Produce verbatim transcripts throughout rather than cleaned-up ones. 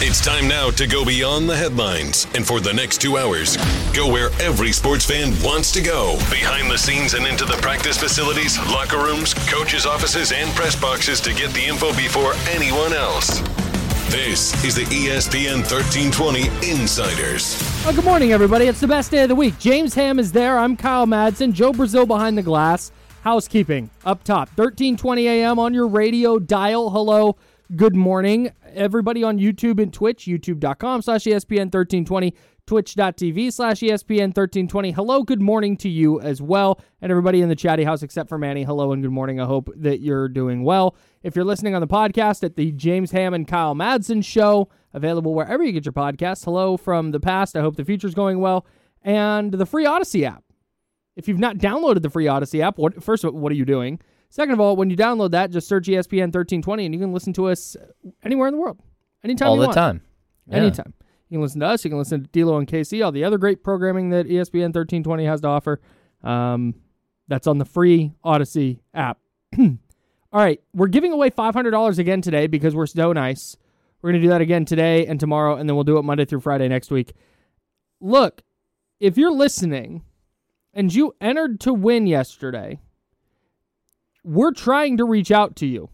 It's time now to go beyond the headlines. And for the next two hours, go where every sports fan wants to go. Behind the scenes and into the practice facilities, locker rooms, coaches' offices, and press boxes to get the info before anyone else. This is the E S P N thirteen twenty Insiders. Well, good morning, everybody. It's the best day of the week. James Ham is there. I'm Kyle Madsen. Joe Brazil behind the glass. Housekeeping up top. thirteen twenty a.m. on your radio dial. Hello. Good morning, everybody on YouTube and Twitch, youtube.com slash ESPN 1320, twitch.tv slash ESPN 1320. Hello, good morning to you as well, and everybody in the chatty house except for Manny. Hello and good morning. I hope that you're doing well. If you're listening on the podcast at the James Ham and Kyle Madsen Show, available wherever you get your podcasts, hello from the past. I hope the future's going well. And the free Odyssey app. If you've not downloaded the free Odyssey app, what, first of all, what are you doing? Second of all, when you download that, just search E S P N thirteen twenty, and you can listen to us anywhere in the world, anytime all you the want. time. Yeah. Anytime. You can listen to us. You can listen to D-Lo and K C, all the other great programming that E S P N thirteen twenty has to offer. Um, that's on the free Odyssey app. All right, we're giving away five hundred dollars again today because we're so nice. We're going to do that again today and tomorrow, and then we'll do it Monday through Friday next week. Look, if you're listening and you entered to win yesterday, we're trying to reach out to you.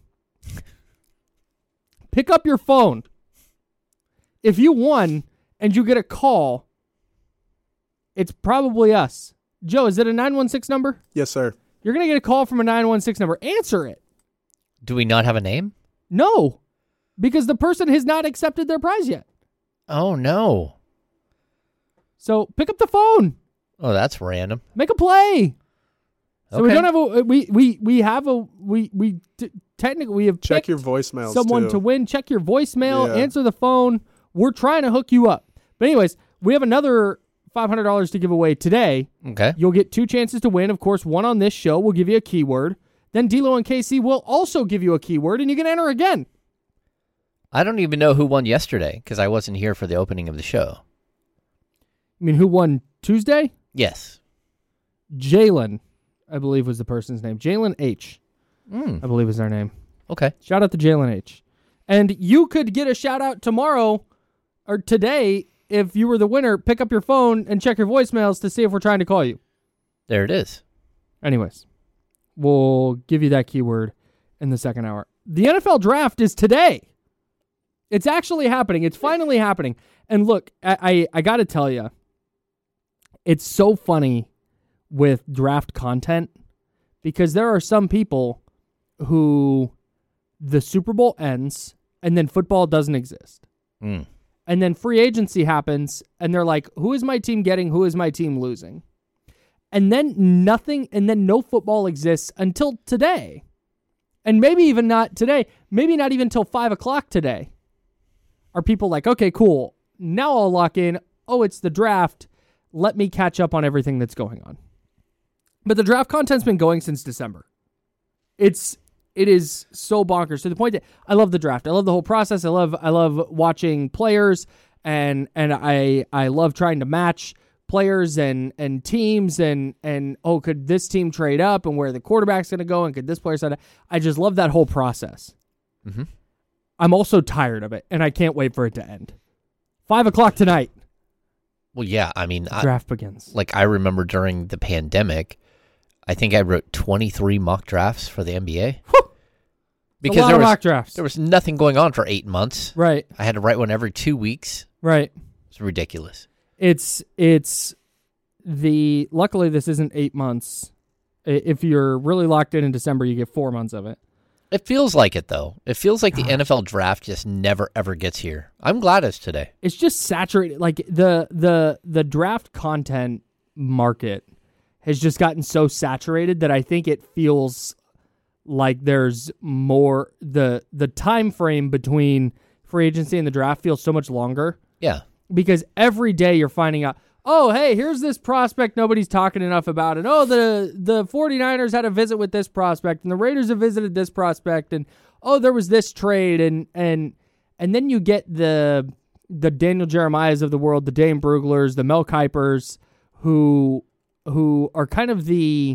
Pick up your phone. If you won and you get a call, it's probably us. Joe, is it a nine one six number? Yes, sir. You're going to get a call from a nine one six number. Answer it. Do we not have a name? No, because the person has not accepted their prize yet. Oh, no. So pick up the phone. Oh, that's random. Make a play. So okay. we don't have a we we we have a we we t- technically we have check picked your voicemails someone too. to win. Check your voicemail. Yeah. Answer the phone. We're trying to hook you up. But anyways, we have another five hundred dollars to give away today. Okay. You'll get two chances to win. Of course, one on this show. We'll give you a keyword. Then D-Lo and K C will also give you a keyword, and you can enter again. I don't even know who won yesterday because I wasn't here for the opening of the show. I mean, who won Tuesday? Yes. Jalen, I believe was the person's name. Jalen H, Mm. I believe is their name. Okay. Shout out to Jalen H. And you could get a shout out tomorrow or today if you were the winner. Pick up your phone and check your voicemails to see if we're trying to call you. There it is. Anyways, we'll give you that keyword in the second hour. The N F L draft is today. It's actually happening. It's finally happening. And look, I, I, I got to tell you, it's so funny with draft content because there are some people who the Super Bowl ends and then football doesn't exist. Mm. And then free agency happens and they're like, who is my team getting? Who is my team losing? And then nothing, and then no football exists until today. And maybe even not today, maybe not even till five o'clock today. Are people like, okay, cool. Now I'll lock in. Oh, it's the draft. Let me catch up on everything that's going on. But the draft content's been going since December. It's it is so bonkers to the point that I love the draft. I love the whole process. I love I love watching players and and I I love trying to match players and and teams and and oh, could this team trade up and where the quarterback's going to go and could this player side? I just love that whole process. Mm-hmm. I'm also tired of it and I can't wait for it to end. Five o'clock tonight. Well, yeah, I mean, the draft I, begins. Like I remember during the pandemic, I think I wrote twenty-three mock drafts for the N B A. Whew. Because a lot there of was, mock drafts. There was nothing going on for eight months. Right. I had to write one every two weeks. Right. It's ridiculous. It's it's the luckily this isn't eight months. If you're really locked in in December, you get four months of it. It feels like it, though. It feels like the N F L draft just never, ever gets here. I'm glad it's today. It's just saturated. Like, the the the draft content market has just gotten so saturated that I think it feels like there's more... The, the time frame between free agency and the draft feels so much longer. Yeah. Because every day you're finding out, oh, hey, here's this prospect nobody's talking enough about. And, oh, the, the 49ers had a visit with this prospect, and the Raiders have visited this prospect, and, oh, there was this trade. And and and then you get the the Daniel Jeremiahs of the world, the Dane Bruglers, the Mel Kipers, who, who are kind of the...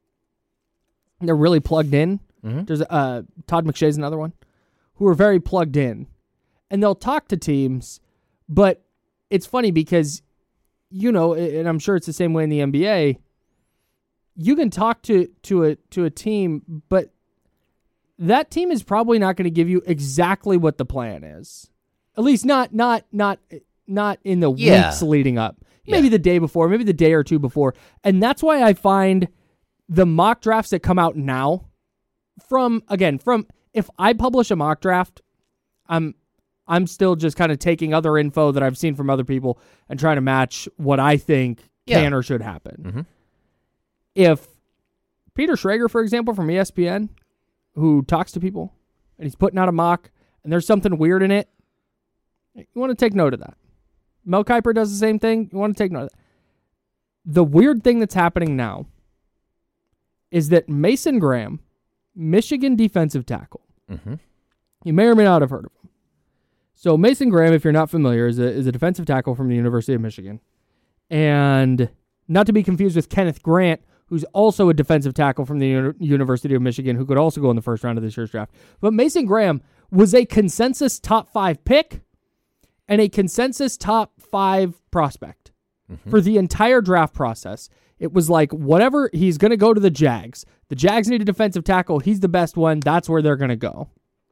They're really plugged in. Mm-hmm. There's uh, Todd McShay's another one, who are very plugged in. and they'll talk to teams, but it's funny because, you know, and I'm sure it's the same way in the N B A, you can talk to, to a to a team, but that team is probably not going to give you exactly what the plan is. At least not not not not in the Yeah. weeks leading up. Maybe Yeah. the day before, maybe the day or two before. And that's why I find the mock drafts that come out now from, again, from, if I publish a mock draft, I'm I'm still just kind of taking other info that I've seen from other people and trying to match what I think Yeah. can or should happen. Mm-hmm. If Peter Schrager, for example, from E S P N, who talks to people, and he's putting out a mock, and there's something weird in it, you want to take note of that. Mel Kiper does the same thing. You want to take note of that. The weird thing that's happening now is that Mason Graham, Michigan defensive tackle, Mm-hmm. you may or may not have heard of him. So Mason Graham, if you're not familiar, is a, is a defensive tackle from the University of Michigan. And not to be confused with Kenneth Grant, who's also a defensive tackle from the Uni- University of Michigan, who could also go in the first round of this year's draft. But Mason Graham was a consensus top five pick and a consensus top five prospect Mm-hmm. for the entire draft process. It was like, whatever, he's going to go to the Jags. The Jags need a defensive tackle. He's the best one. That's where they're going to go.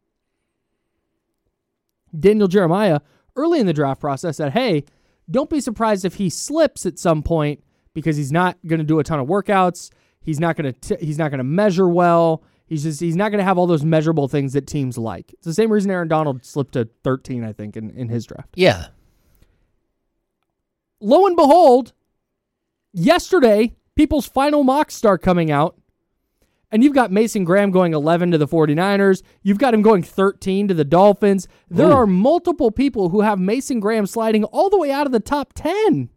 Daniel Jeremiah, early in the draft process, said, hey, don't be surprised if he slips at some point because he's not going to do a ton of workouts. He's not going to he's not going to measure well. He's just he's not going to have all those measurable things that teams like. It's the same reason Aaron Donald slipped to thirteen, I think, in, in his draft. Yeah. Lo and behold, yesterday, people's final mocks start coming out, and you've got Mason Graham going eleven to the 49ers. You've got him going thirteen to the Dolphins. There Ooh. are multiple people who have Mason Graham sliding all the way out of the top ten.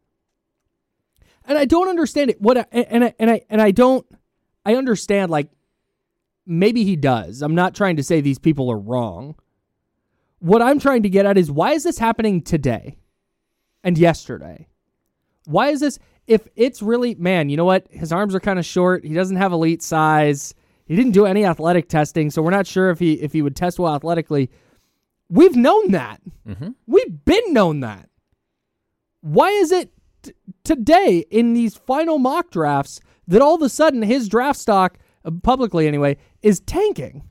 And I don't understand it. What I, and I and I and I don't I understand, like, maybe he does. I'm not trying to say these people are wrong. What I'm trying to get at is, why is this happening today and yesterday? Why is this, if it's really, man, you know what? His arms are kind of short. He doesn't have elite size. He didn't do any athletic testing, so we're not sure if he if he would test well athletically. We've known that. Mm-hmm. We've been known that. Why is it t- today in these final mock drafts that all of a sudden his draft stock, uh, publicly anyway, is tanking?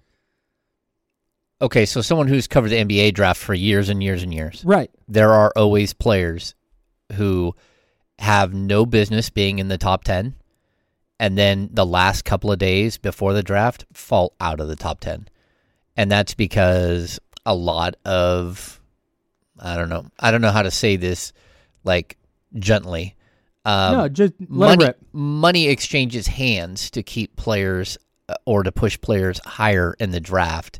Okay, so someone who's covered the N B A draft for years and years and years. Right. There are always players who have no business being in the top ten, and then the last couple of days before the draft fall out of the top ten. And that's because a lot of, I don't know, I don't know how to say this, like, gently. Um, no, just let money, it rip. money exchanges hands to keep players uh, or to push players higher in the draft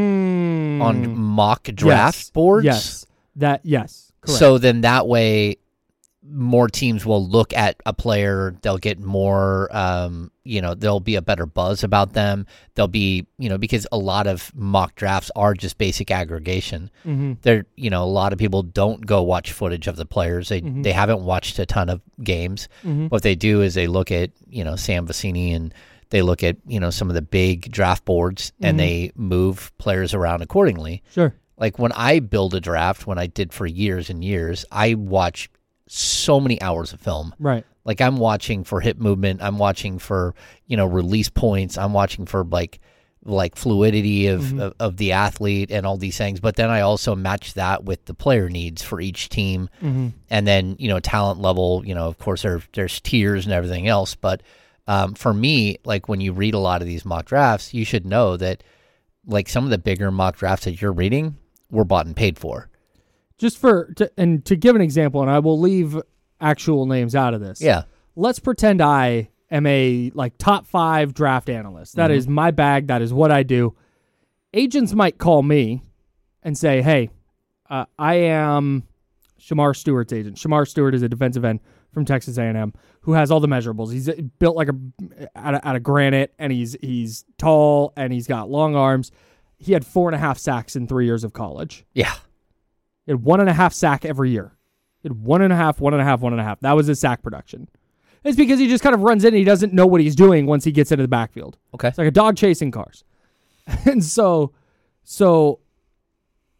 Mm. on mock draft yes. boards. Yes. That, yes. Correct. So then that way, more teams will look at a player. They'll get more, um, you know, there'll be a better buzz about them. They'll be, you know, because a lot of mock drafts are just basic aggregation. Mm-hmm. They're, you know, a lot of people don't go watch footage of the players. They Mm-hmm. they haven't watched a ton of games. Mm-hmm. What they do is they look at, you know, Sam Vecini, and they look at, you know, some of the big draft boards, and Mhm. they move players around accordingly. Sure. Like when I build a draft, when I did for years and years, I watch so many hours of film. Right. Like I'm watching for hip movement. I'm watching for, you know, release points. I'm watching for like, like fluidity of, Mhm. of, of the athlete and all these things. But then I also match that with the player needs for each team. Mm-hmm. And then, you know, talent level, you know, of course there, there's tiers and everything else. But um, for me, like when you read a lot of these mock drafts, you should know that like some of the bigger mock drafts that you're reading were bought and paid for. Just for, to, and to give an example, and I will leave actual names out of this. Yeah. Let's pretend I am a like top five draft analyst. That Mhm. is my bag. That is what I do. Agents might call me and say, hey, uh, I am Shamar Stewart's agent. Shamar Stewart is a defensive end from Texas A and M who has all the measurables. He's built like a out of, out of granite, and he's he's tall, and he's got long arms. He had four and a half sacks in three years of college. Yeah. He had one and a half sack every year. He had one and a half, one and a half, one and a half. That was his sack production. It's because he just kind of runs in and he doesn't know what he's doing once he gets into the backfield. Okay. It's like a dog chasing cars. And so, so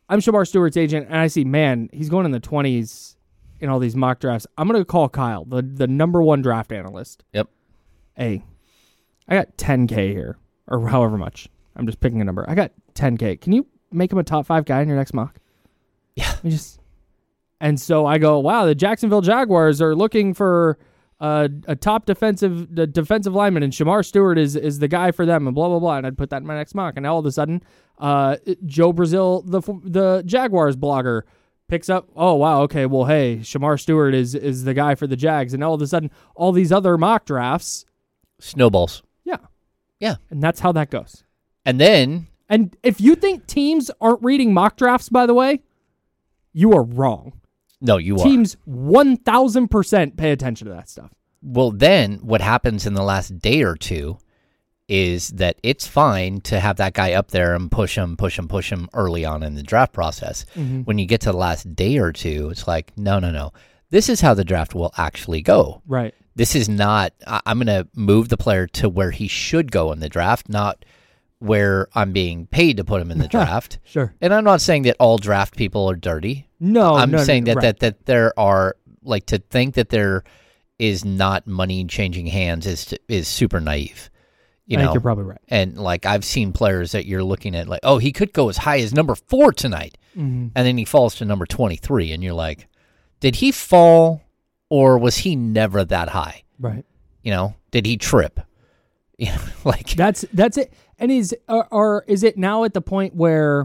I'm Shamar Stewart's agent, and I see, man, he's going in the twenties in all these mock drafts. I'm going to call Kyle, the, the number one draft analyst. Yep. Hey, I got ten K here, or however much. I'm just picking a number. I got ten K. Can you make him a top five guy in your next mock? Yeah. We just, and so I go, wow, the Jacksonville Jaguars are looking for uh, a top defensive the defensive lineman, and Shamar Stewart is is the guy for them, and blah, blah, blah. And I'd put that in my next mock. And now all of a sudden, uh, Joe Brazil, the the Jaguars blogger, picks up, oh, wow, okay, well, hey, Shamar Stewart is is the guy for the Jags. And all of a sudden, all these other mock drafts. Snowballs. Yeah. Yeah. And that's how that goes. And then... And if you think teams aren't reading mock drafts, by the way, you are wrong. No, you are. Teams one thousand percent pay attention to that stuff. Well, then what happens in the last day or two is that it's fine to have that guy up there and push him, push him, push him early on in the draft process. Mm-hmm. When you get to the last day or two, it's like, no, no, no. This is how the draft will actually go. Right. This is not, I'm going to move the player to where he should go in the draft, not where I'm being paid to put him in the draft. Sure. And I'm not saying that all draft people are dirty. No, I'm no, saying no, that, right. that that there are, like, to think that there is not money changing hands is to, is super naive. You I know? think you're probably right. And, like, I've seen players that you're looking at, like, oh, he could go as high as number four tonight. Mm-hmm. And then he falls to number twenty-three. And you're like, did he fall or was he never that high? Right. You know, did he trip? You know, like that's that's it. And is or, or is it now at the point where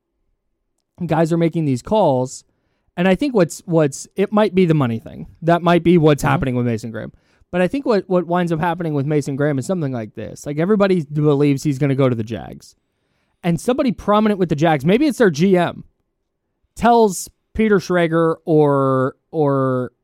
guys are making these calls? And I think what's what's it might be the money thing. That might be what's mm-hmm. happening with Mason Graham. But I think what, what winds up happening with Mason Graham is something like this. Like everybody believes he's going to go to the Jags. And somebody prominent with the Jags, maybe it's their G M, tells Peter Schrager or or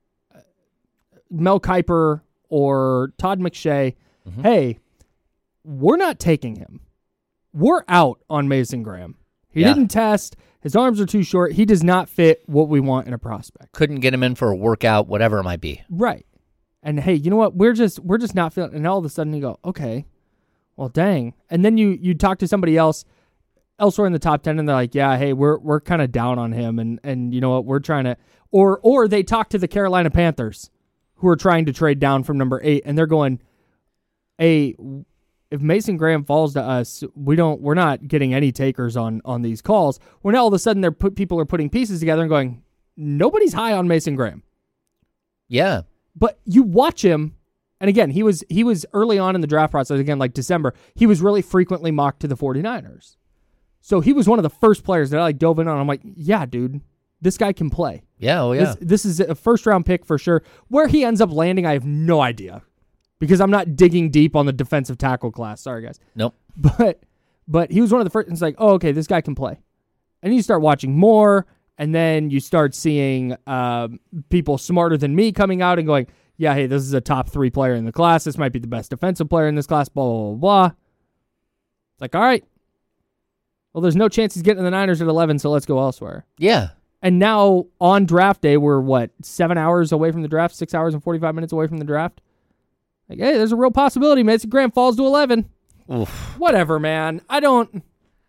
Mel Kiper or Todd McShay, mm-hmm. hey, we're not taking him. We're out on Mason Graham. He yeah. didn't test. His arms are too short. He does not fit what we want in a prospect. Couldn't get him in for a workout, whatever it might be. Right. And hey, you know what? We're just we're just not feeling. And all of a sudden you go, okay, well, dang. And then you you talk to somebody else elsewhere in the top ten, and they're like, yeah, hey, we're we're kind of down on him, and and you know what? We're trying to, or or they talk to the Carolina Panthers, who are trying to trade down from number eight, and they're going, hey, if Mason Graham falls to us, we don't, we're not getting any takers on on these calls. When all of a sudden they're put, people are putting pieces together and going, nobody's high on Mason Graham. Yeah. But you watch him, and again, he was he was early on in the draft process, again, like December, he was really frequently mocked to the 49ers. So he was one of the first players that I like dove in on. I'm like, yeah, dude, this guy can play. Yeah, oh yeah. This, this is a first round pick for sure. Where he ends up landing, I have no idea. Because I'm not digging deep on the defensive tackle class. Sorry, guys. Nope. But but he was one of the first. And it's like, oh, okay, this guy can play. And you start watching more, and then you start seeing um, people smarter than me coming out and going, yeah, hey, this is a top three player in the class. This might be the best defensive player in this class, blah, blah, blah, blah. It's like, all right. Well, there's no chance he's getting the Niners at eleven, so let's go elsewhere. Yeah. And now on draft day, we're, what, seven hours away from the draft, six hours and forty-five minutes away from the draft? Like, hey, there's a real possibility Mason Graham falls to eleven. Oof. Whatever, man. I don't...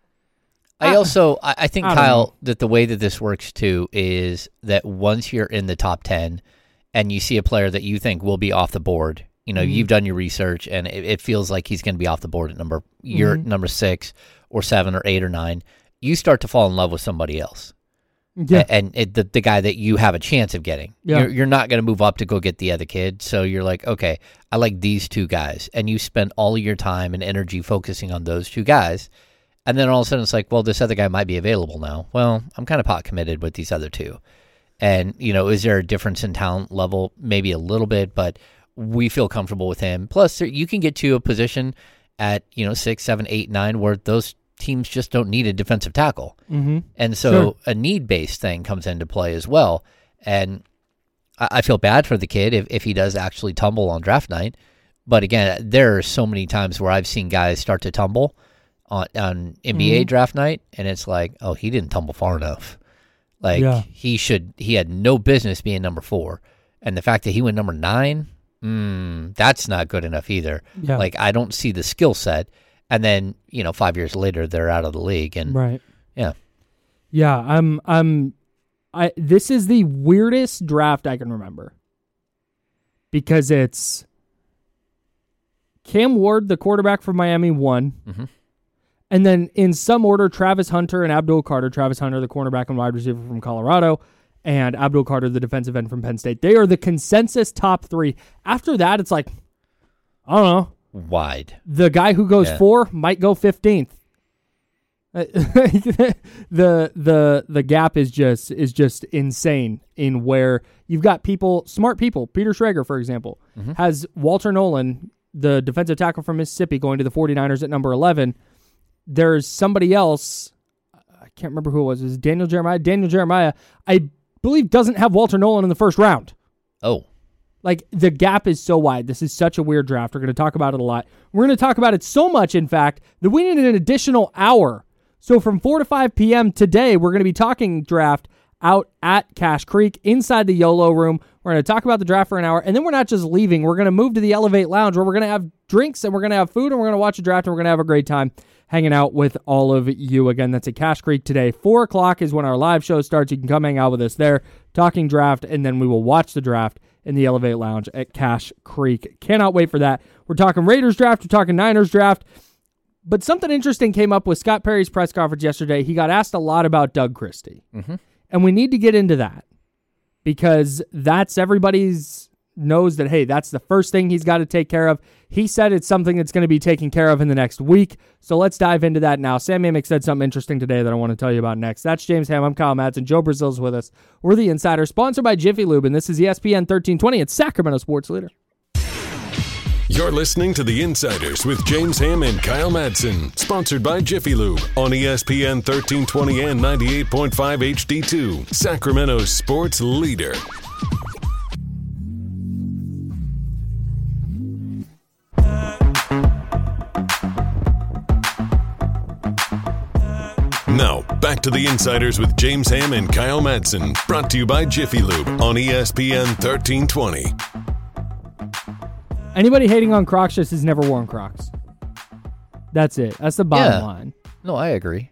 I also, I, I think, I Kyle, that the way that this works, too, is that once you're in the top ten and you see a player that you think will be off the board, you know, mm-hmm. you've done your research, and it, it feels like he's going to be off the board at number, you're mm-hmm. number six or seven or eight or nine, you start to fall in love with somebody else. Yeah. And it, the, the guy that you have a chance of getting. Yeah. You're, you're not going to move up to go get the other kid. So you're like, okay, I like these two guys. And you spend all of your time and energy focusing on those two guys. And then all of a sudden it's like, well, this other guy might be available now. Well, I'm kind of pot committed with these other two. And, you know, is there a difference in talent level? Maybe a little bit, but we feel comfortable with him. Plus, you can get to a position at, you know, six, seven, eight, nine, where those teams just don't need a defensive tackle. Mm-hmm. And so sure. a need-based thing comes into play as well. And I, I feel bad for the kid if, if he does actually tumble on draft night. But again, there are so many times where I've seen guys start to tumble on, on N B A mm-hmm. draft night, and it's like, oh, he didn't tumble far enough. Like, yeah. he should, he had no business being number four. And the fact that he went number nine, mm, that's not good enough either. Yeah. Like, I don't see the skill set. And then, you know, five years later, they're out of the league. And right. Yeah. Yeah, I'm. I'm. I. This is the weirdest draft I can remember because it's Cam Ward, the quarterback from Miami, won, Mm-hmm. and then in some order, Travis Hunter and Abdul Carter. Travis Hunter, the cornerback and wide receiver from Colorado, and Abdul Carter, the defensive end from Penn State. They are the consensus top three. After that, it's like, I don't know. Wide. The guy who goes Yeah. four might go fifteenth. the the the gap is just is just insane in where you've got people, smart people. Peter Schrager, for example, Mm-hmm. has Walter Nolan, the defensive tackle from Mississippi, going to the 49ers at number eleven. There's somebody else, I can't remember who it was. It was Daniel Jeremiah. Daniel Jeremiah, I believe, doesn't have Walter Nolan in the first round. Oh. Like, the gap is so wide. This is such a weird draft. We're going to talk about it a lot. We're going to talk about it so much, in fact, that we need an additional hour. So from four to five p.m. today, we're going to be talking draft out at Cache Creek inside the YOLO room. We're going to talk about the draft for an hour, and then we're not just leaving. We're going to move to the Elevate Lounge where we're going to have drinks, and we're going to have food, and we're going to watch a draft, and we're going to have a great time hanging out with all of you. Again, that's at Cache Creek today. four o'clock is when our live show starts. You can come hang out with us there, talking draft, and then we will watch the draft in the Elevate Lounge at Cache Creek. Cannot wait for that. We're talking Raiders draft. We're talking Niners draft. But something interesting came up with Scott Perry's press conference yesterday. He got asked a lot about Doug Christie. Mm-hmm. And we need to get into that because that's everybody's knows that, hey, that's the first thing he's got to take care of. He said it's something that's going to be taken care of in the next week. So let's dive into that now. Sam Amick said something interesting today that I want to tell you about next. That's James Ham. I'm Kyle Madsen. Joe Brazil's with us. We're the Insider, sponsored by Jiffy Lube, and this is E S P N thirteen twenty. It's Sacramento Sports Leader. You're listening to The Insiders with James Ham and Kyle Madsen, sponsored by Jiffy Lube on E S P N thirteen twenty and ninety-eight point five H D two, Sacramento's sports leader. Now, back to The Insiders with James Ham and Kyle Madsen, brought to you by Jiffy Lube on E S P N thirteen twenty. Anybody hating on Crocs just has never worn Crocs. That's it. That's the bottom Yeah. line. No, I agree.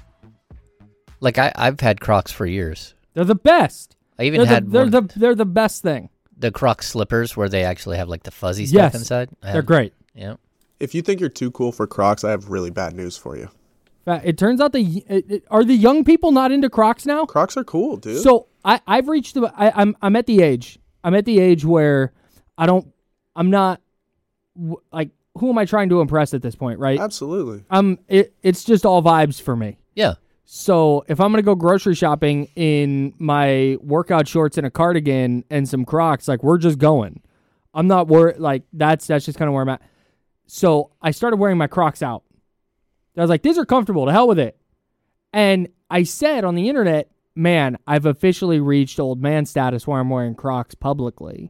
Like, I, I've had Crocs for years. They're the best. I even they're had the, they're one, the they're the best thing. the Crocs slippers where they actually have, like, the fuzzy Yes. stuff inside. I They're have- great. Yeah. If you think you're too cool for Crocs, I have really bad news for you. Uh, It turns out the it, it, are the young people not into Crocs now. Crocs are cool, dude. So I I've reached the I, I'm I'm at the age I'm at the age where I don't I'm not w- like who am I trying to impress at this point, right? Absolutely. Um it it's just all vibes for me. Yeah. So if I'm gonna go grocery shopping in my workout shorts and a cardigan and some Crocs, like we're just going. I'm not worried. Like that's that's just kind of where I'm at. So I started wearing my Crocs out. I was like, these are comfortable. To hell with it. And I said on the internet, man, I've officially reached old man status where I'm wearing Crocs publicly.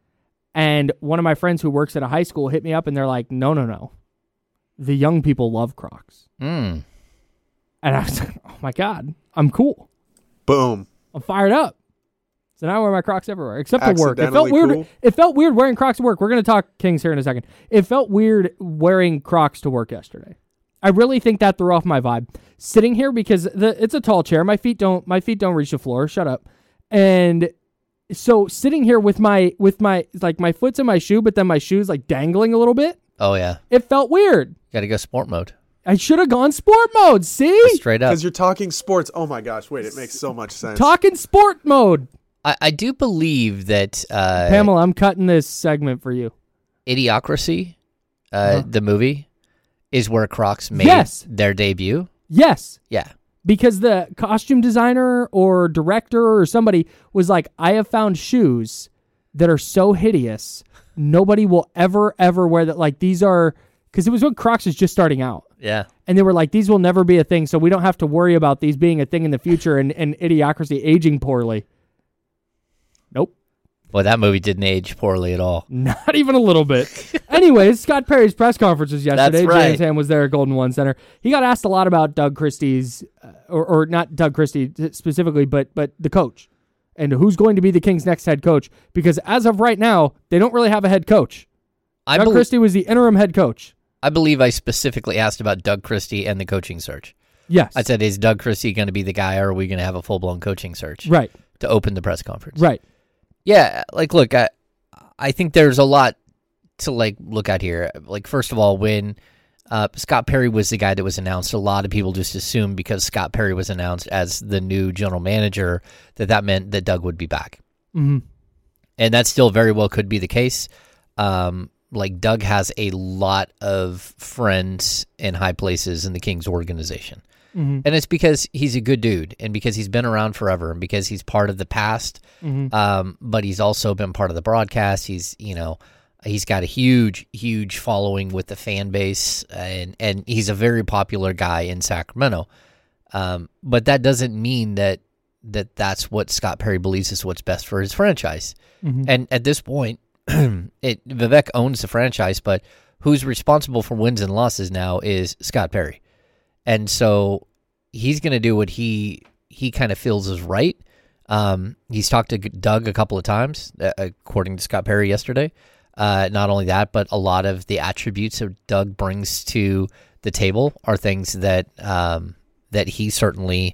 And one of my friends who works at a high school hit me up and they're like, no, no, no. The young people love Crocs. Mm. And I was like, oh my God, I'm cool. Boom. I'm fired up. So now I wear my Crocs everywhere, except for work. It felt Accidentally weird. cool? It felt weird wearing Crocs to work. We're going to talk Kings here in a second. It felt weird wearing Crocs to work yesterday. I really think that threw off my vibe. Sitting here because the it's a tall chair. My feet don't my feet don't reach the floor. Shut up. And so sitting here with my with my like my foot's in my shoe, but then my shoe's like dangling a little bit. Oh, yeah. It felt weird. Got to go sport mode. I should have gone sport mode. See, Straight up. Because you're talking sports. Oh my gosh, wait, it makes so much sense. talking sport mode. I, I do believe that uh, Pamela, I'm cutting this segment for you. Idiocracy, uh, Uh-huh. the movie, is where Crocs made Yes. their debut. Yes. Yeah. Because the costume designer or director or somebody was like, I have found shoes that are so hideous, nobody will ever, ever wear that. Like, these are, because it was when Crocs was just starting out. Yeah. And they were like, these will never be a thing, so we don't have to worry about these being a thing in the future and, and Idiocracy aging poorly. Nope. Boy, that movie didn't age poorly at all. Not even a little bit. Anyways, Scott Perry's press conference was yesterday. That's right. James Ham was there at Golden One Center. He got asked a lot about Doug Christie's, uh, or, or not Doug Christie specifically, but but the coach and who's going to be the Kings' next head coach. Because as of right now, they don't really have a head coach. I, Doug bel- Christie was the interim head coach. I believe I specifically asked about Doug Christie and the coaching search. Yes. I said, is Doug Christie going to be the guy, or are we going to have a full-blown coaching search? Right. To open the press conference. Right. Yeah, like, look, I, I think there's a lot to, like, look at here. Like, first of all, when uh, Scott Perry was the guy that was announced, a lot of people just assumed because Scott Perry was announced as the new general manager that that meant that Doug would be back. Mm-hmm. And that still very well could be the case. Um, like, Doug has a lot of friends in high places in the Kings organization. Mm-hmm. And it's because he's a good dude, and because he's been around forever, and because he's part of the past, mm-hmm. um, but he's also been part of the broadcast. He's, you know, he's got a huge, huge following with the fan base, and, and he's a very popular guy in Sacramento. Um, but that doesn't mean that, that that's what Scott Perry believes is what's best for his franchise. Mm-hmm. And at this point, it, Vivek owns the franchise, but who's responsible for wins and losses now is Scott Perry. And so he's going to do what he he kind of feels is right. Um, he's talked to Doug a couple of times, uh, according to Scott Perry yesterday. Uh, not only that, but a lot of the attributes that Doug brings to the table are things that um, that he certainly,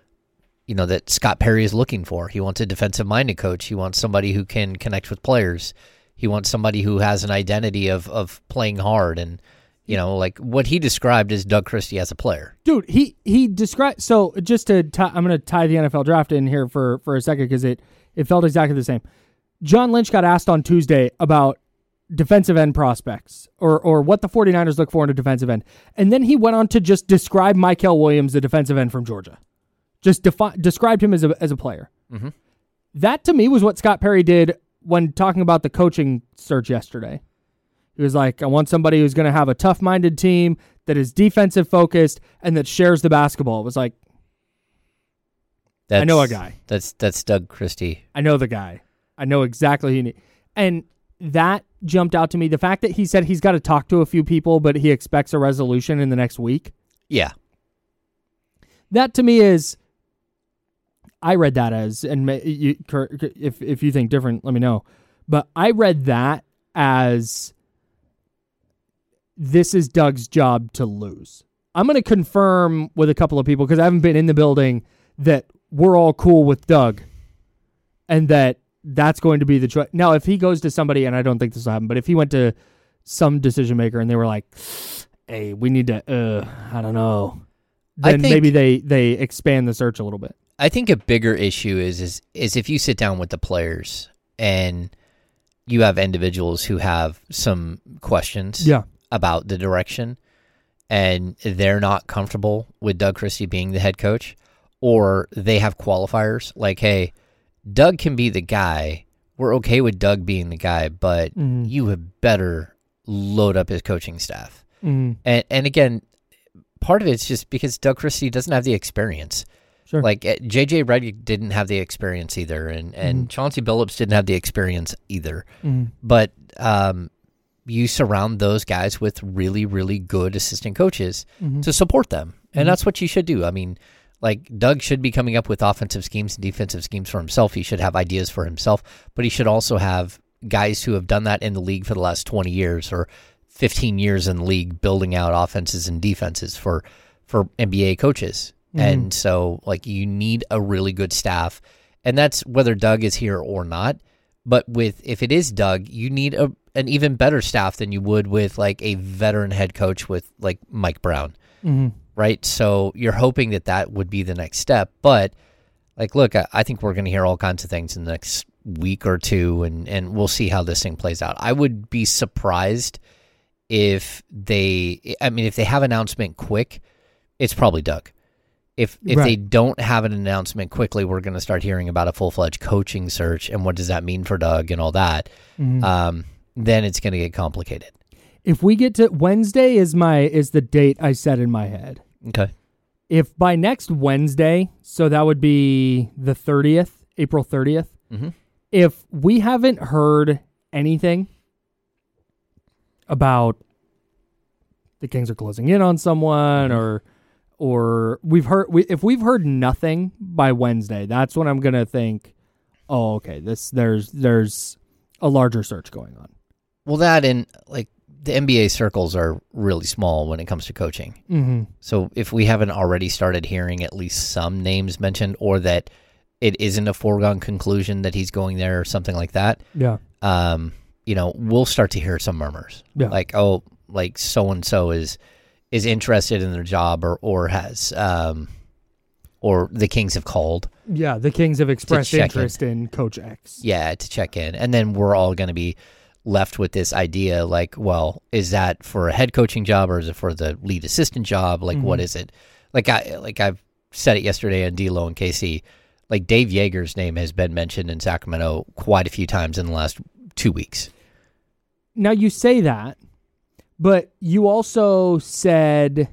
you know, that Scott Perry is looking for. He wants a defensive-minded coach. He wants somebody who can connect with players. He wants somebody who has an identity of of playing hard and, you know, like what he described as Doug Christie as a player. Dude, he he described, so just to, tie, I'm going to tie the N F L draft in here for, for a second because it, it felt exactly the same. John Lynch got asked on Tuesday about defensive end prospects or or what the 49ers look for in a defensive end. And then he went on to just describe Mykel Williams, the defensive end from Georgia. Just defi- described him as a, as a player. Mm-hmm. That to me was what Scott Perry did when talking about the coaching search yesterday. He was like, I want somebody who's going to have a tough-minded team that is defensive-focused and that shares the basketball. It was like, that's, I know a guy. That's that's Doug Christie. I know the guy. I know exactly who he needs. And that jumped out to me. The fact that he said he's got to talk to a few people, but he expects a resolution in the next week. Yeah. That to me is, I read that as, and you, if if you think different, let me know. But I read that as, this is Doug's job to lose. I'm going to confirm with a couple of people, because I haven't been in the building, that we're all cool with Doug and that that's going to be the choice. Now, if he goes to somebody, and I don't think this will happen, but if he went to some decision maker and they were like, hey, we need to, uh, I don't know, then think, maybe they, they expand the search a little bit. I think a bigger issue is, is, is if you sit down with the players and you have individuals who have some questions. Yeah. About the direction, and they're not comfortable with Doug Christie being the head coach, or they have qualifiers like, hey, Doug can be the guy. We're okay with Doug being the guy, but mm-hmm. you had better load up his coaching staff. Mm-hmm. And and again, part of it's just because Doug Christie doesn't have the experience. Sure. Like J J Redick didn't have the experience either, and, and mm-hmm. Chauncey Billups didn't have the experience either. Mm-hmm. But um you surround those guys with really, really good assistant coaches mm-hmm. to support them. And mm-hmm. that's what you should do. I mean, like, Doug should be coming up with offensive schemes and defensive schemes for himself. He should have ideas for himself, but he should also have guys who have done that in the league for the last twenty years or fifteen years in the league, building out offenses and defenses for, for N B A coaches. Mm-hmm. And so, like, you need a really good staff. And that's whether Doug is here or not. But with if it is Doug, you need a an even better staff than you would with like a veteran head coach with like Mike Brown, mm-hmm. right? So you're hoping that that would be the next step. But like, look, I, I think we're going to hear all kinds of things in the next week or two, and, and we'll see how this thing plays out. I would be surprised if they, I mean, if they have an announcement quick, it's probably Doug. If if right. they don't have an announcement quickly, we're going to start hearing about a full-fledged coaching search, and what does that mean for Doug and all that. Mm-hmm. Um, then it's going to get complicated. If we get to Wednesday is my is the date I set in my head. Okay. If by next Wednesday, so that would be the thirtieth, April thirtieth, mm-hmm. if we haven't heard anything about the Kings are closing in on someone, mm-hmm. or or we've heard we, if we've heard nothing by Wednesday, that's when I'm going to think, oh, okay, this there's there's a larger search going on. Well, that and like the N B A circles are really small when it comes to coaching. Mm-hmm. So if we haven't already started hearing at least some names mentioned, or that it isn't a foregone conclusion that he's going there or something like that, Yeah. um, you know, we'll start to hear some murmurs. Yeah. Like, oh, like so-and-so is is interested in their job, or, or has, um, or the Kings have called. Yeah, the Kings have expressed check interest in Coach X. Yeah, to check in. And then we're all going to be left with this idea, like, well, is that for a head coaching job, or is it for the lead assistant job? Like, Mm-hmm. what is it? Like I like I've said it yesterday on D-Lo and K C. Like, Dave Yeager's name has been mentioned in Sacramento quite a few times in the last two weeks. Now, you say that, but you also said,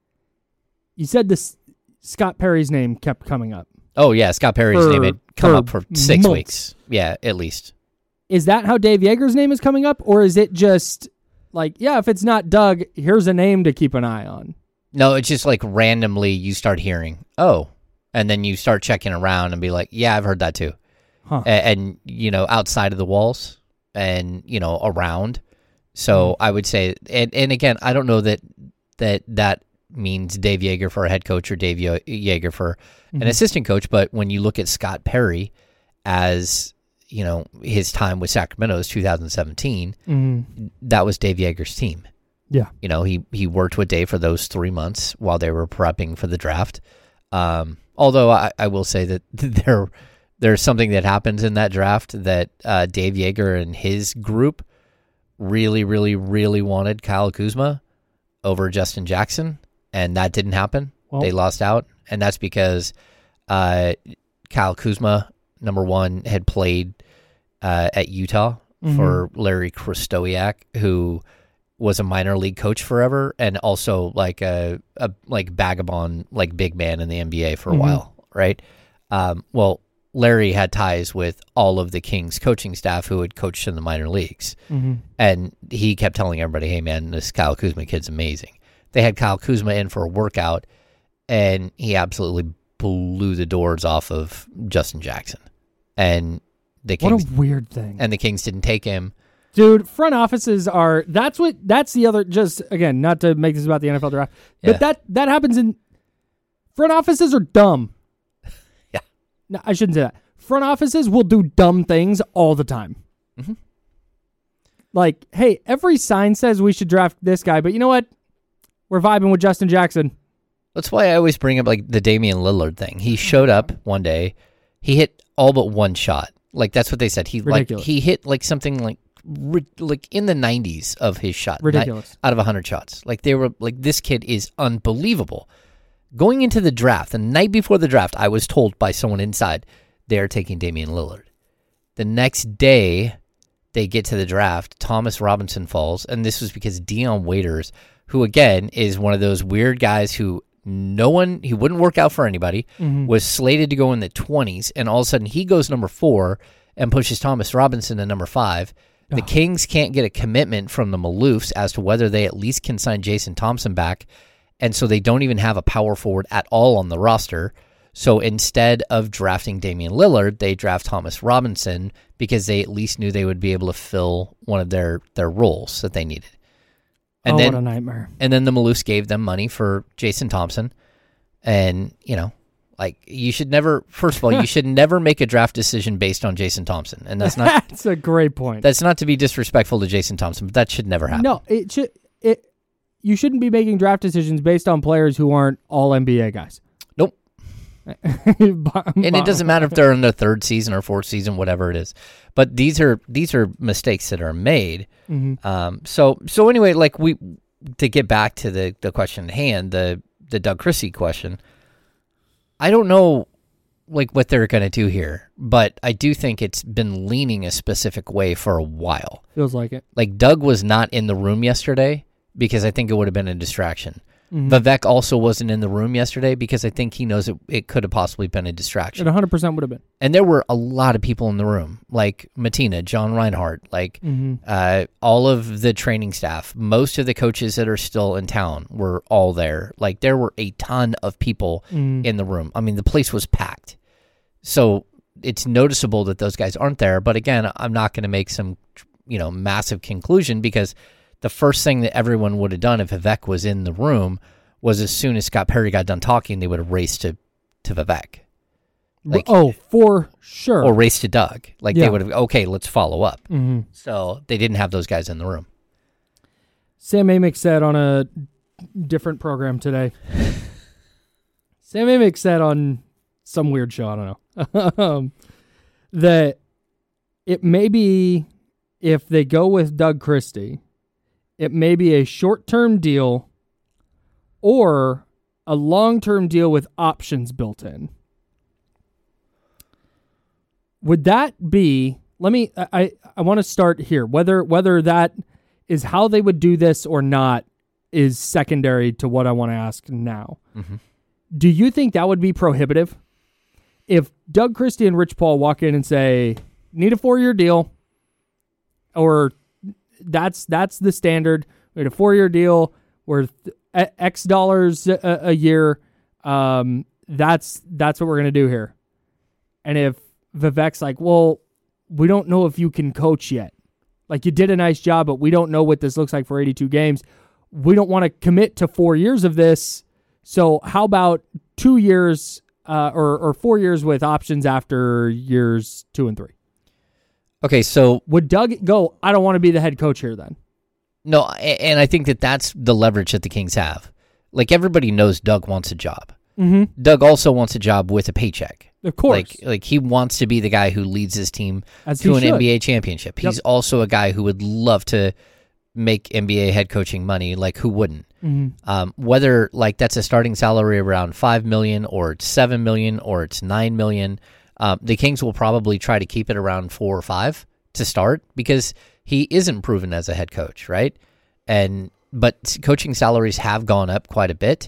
you said this Scott Perry's name kept coming up. Oh yeah, Scott Perry's For- name had come for up for six months. weeks. Yeah, at least. Is that how Dave Yeager's name is coming up? Or is it just like, yeah, if it's not Doug, here's a name to keep an eye on? No, it's just like randomly you start hearing, oh, and then you start checking around and be like, yeah, I've heard that too. Huh. A- And, you know, outside of the walls and, you know, around. So I would say, and, and again, I don't know that that that means Dave Yeager for a head coach or Dave Ye- Yeager for an assistant coach. But when you look at Scott Perry as, you know, his time with Sacramento is two thousand seventeen, Mm-hmm. that was Dave Yeager's team. Yeah. You know, he, he worked with Dave for those three months while they were prepping for the draft. Um, although I, I will say that there there's something that happens in that draft that uh, Dave Yeager and his group really, really, really wanted Kyle Kuzma over Justin Jackson, and that didn't happen. Well- They lost out, and that's because uh, Kyle Kuzma, number one, had played uh, at Utah Mm-hmm. for Larry Kristowiak, who was a minor league coach forever, and also like a, a like vagabond, like big man in the N B A for a Mhm. while, right? Um, well, Larry had ties with all of the Kings coaching staff who had coached in the minor leagues, Mm-hmm. and he kept telling everybody, "Hey, man, this Kyle Kuzma kid's amazing." They had Kyle Kuzma in for a workout, and he absolutely blew the doors off of Justin Jackson, and the What Kings a weird thing. and the Kings didn't take him. Dude, front offices are, that's what, that's the other, just, again, not to make this about the N F L draft, Yeah. but that, that happens in, front offices are dumb. Yeah. No, I shouldn't say that. Front offices will do dumb things all the time. Mhm. Like, hey, every sign says we should draft this guy, but you know what? We're vibing with Justin Jackson. That's why I always bring up like the Damian Lillard thing. He showed up one day, he hit all but one shot. Like that's what they said. He Ridiculous. like he hit like something like ri- like in the nineties of his shot. Ridiculous. Ni- out of one hundred shots. Like they were like this kid is unbelievable. Going into the draft, the night before the draft, I was told by someone inside they're taking Damian Lillard. The next day, they get to the draft, Thomas Robinson falls, and this was because Dion Waiters, who again is one of those weird guys who no one, he wouldn't work out for anybody, Mm-hmm. was slated to go in the twenties, and all of a sudden he goes number four and pushes Thomas Robinson to number five. The Oh. Kings can't get a commitment from the Maloofs as to whether they at least can sign Jason Thompson back, and so they don't even have a power forward at all on the roster. So instead of drafting Damian Lillard, they draft Thomas Robinson because they at least knew they would be able to fill one of their, their roles that they needed. And oh, then what a nightmare. and then the Maloofs gave them money for Jason Thompson. And, you know, like you should never, first of all, you should never make a draft decision based on Jason Thompson. And that's not That's a great point. that's not to be disrespectful to Jason Thompson, but that should never happen. No, it should, it, you shouldn't be making draft decisions based on players who aren't all N B A guys. Nope. and And it doesn't matter if they're in their third season or fourth season, whatever it is. But these are these are mistakes that are made. Mm-hmm. Um, so so anyway, like we to get back to the, the question at hand, the the Doug Christie question. I don't know like what they're going to do here, but I do think it's been leaning a specific way for a while. Feels like it. Like Doug was not in the room yesterday because I think it would have been a distraction. Mhm. Vivek also wasn't in the room yesterday because I think he knows it, it could have possibly been a It distraction. one hundred percent would have been. And there were a lot of people in the room, like Matina, John Reinhardt, like Mm-hmm. uh, all of the training staff. Most of the coaches that are still in town were all there. Like there were a ton of people Mm. in the room. I mean, the place was packed. So it's noticeable that those guys aren't there. But again, I'm not going to make some, you know, massive conclusion because the first thing that everyone would have done if Vivek was in the room was as soon as Scott Perry got done talking, they would have raced to, to Vivek. Like, oh, for sure. Or raced to Doug. Like Yeah. they would have, okay, let's follow up. Mm-hmm. So they didn't have those guys in the room. Sam Amick said on a different program today. Sam Amick said on some weird show, I don't know, um, that it may be, if they go with Doug Christie, it may be a short-term deal or a long-term deal with options built in. Would that be, let me, I, I want to start here. Whether whether that is how they would do this or not is secondary to what I want to ask now. Mm-hmm. Do you think that would be prohibitive? If Doug Christie and Rich Paul walk in and say, need a four-year deal, or that's that's the standard, we had a four-year deal worth X dollars a, a year, um, that's that's what we're going to do here. And if Vivek's like, well, we don't know if you can coach yet. Like, you did a nice job, but we don't know what this looks like for eighty-two games. We don't want to commit to four years of this. So how about two years uh, or, or four years with options after years two and three? Okay, so Would Doug go, I don't want to be the head coach here then? no, a- and I think that that's the leverage that the Kings have. Like, everybody knows Doug wants a job. Mm-hmm. Doug also wants a job with a paycheck. Of course. Like, like he wants to be the guy who leads his team As to he an should. N B A championship. He's Yep. also a guy who would love to make N B A head coaching money. Like, who wouldn't? Mm-hmm. Um, whether like that's a starting salary around five million, or it's seven million, or it's nine million, um, the Kings will probably try to keep it around four or five to start because he isn't proven as a head coach, right? And but coaching salaries have gone up quite a bit.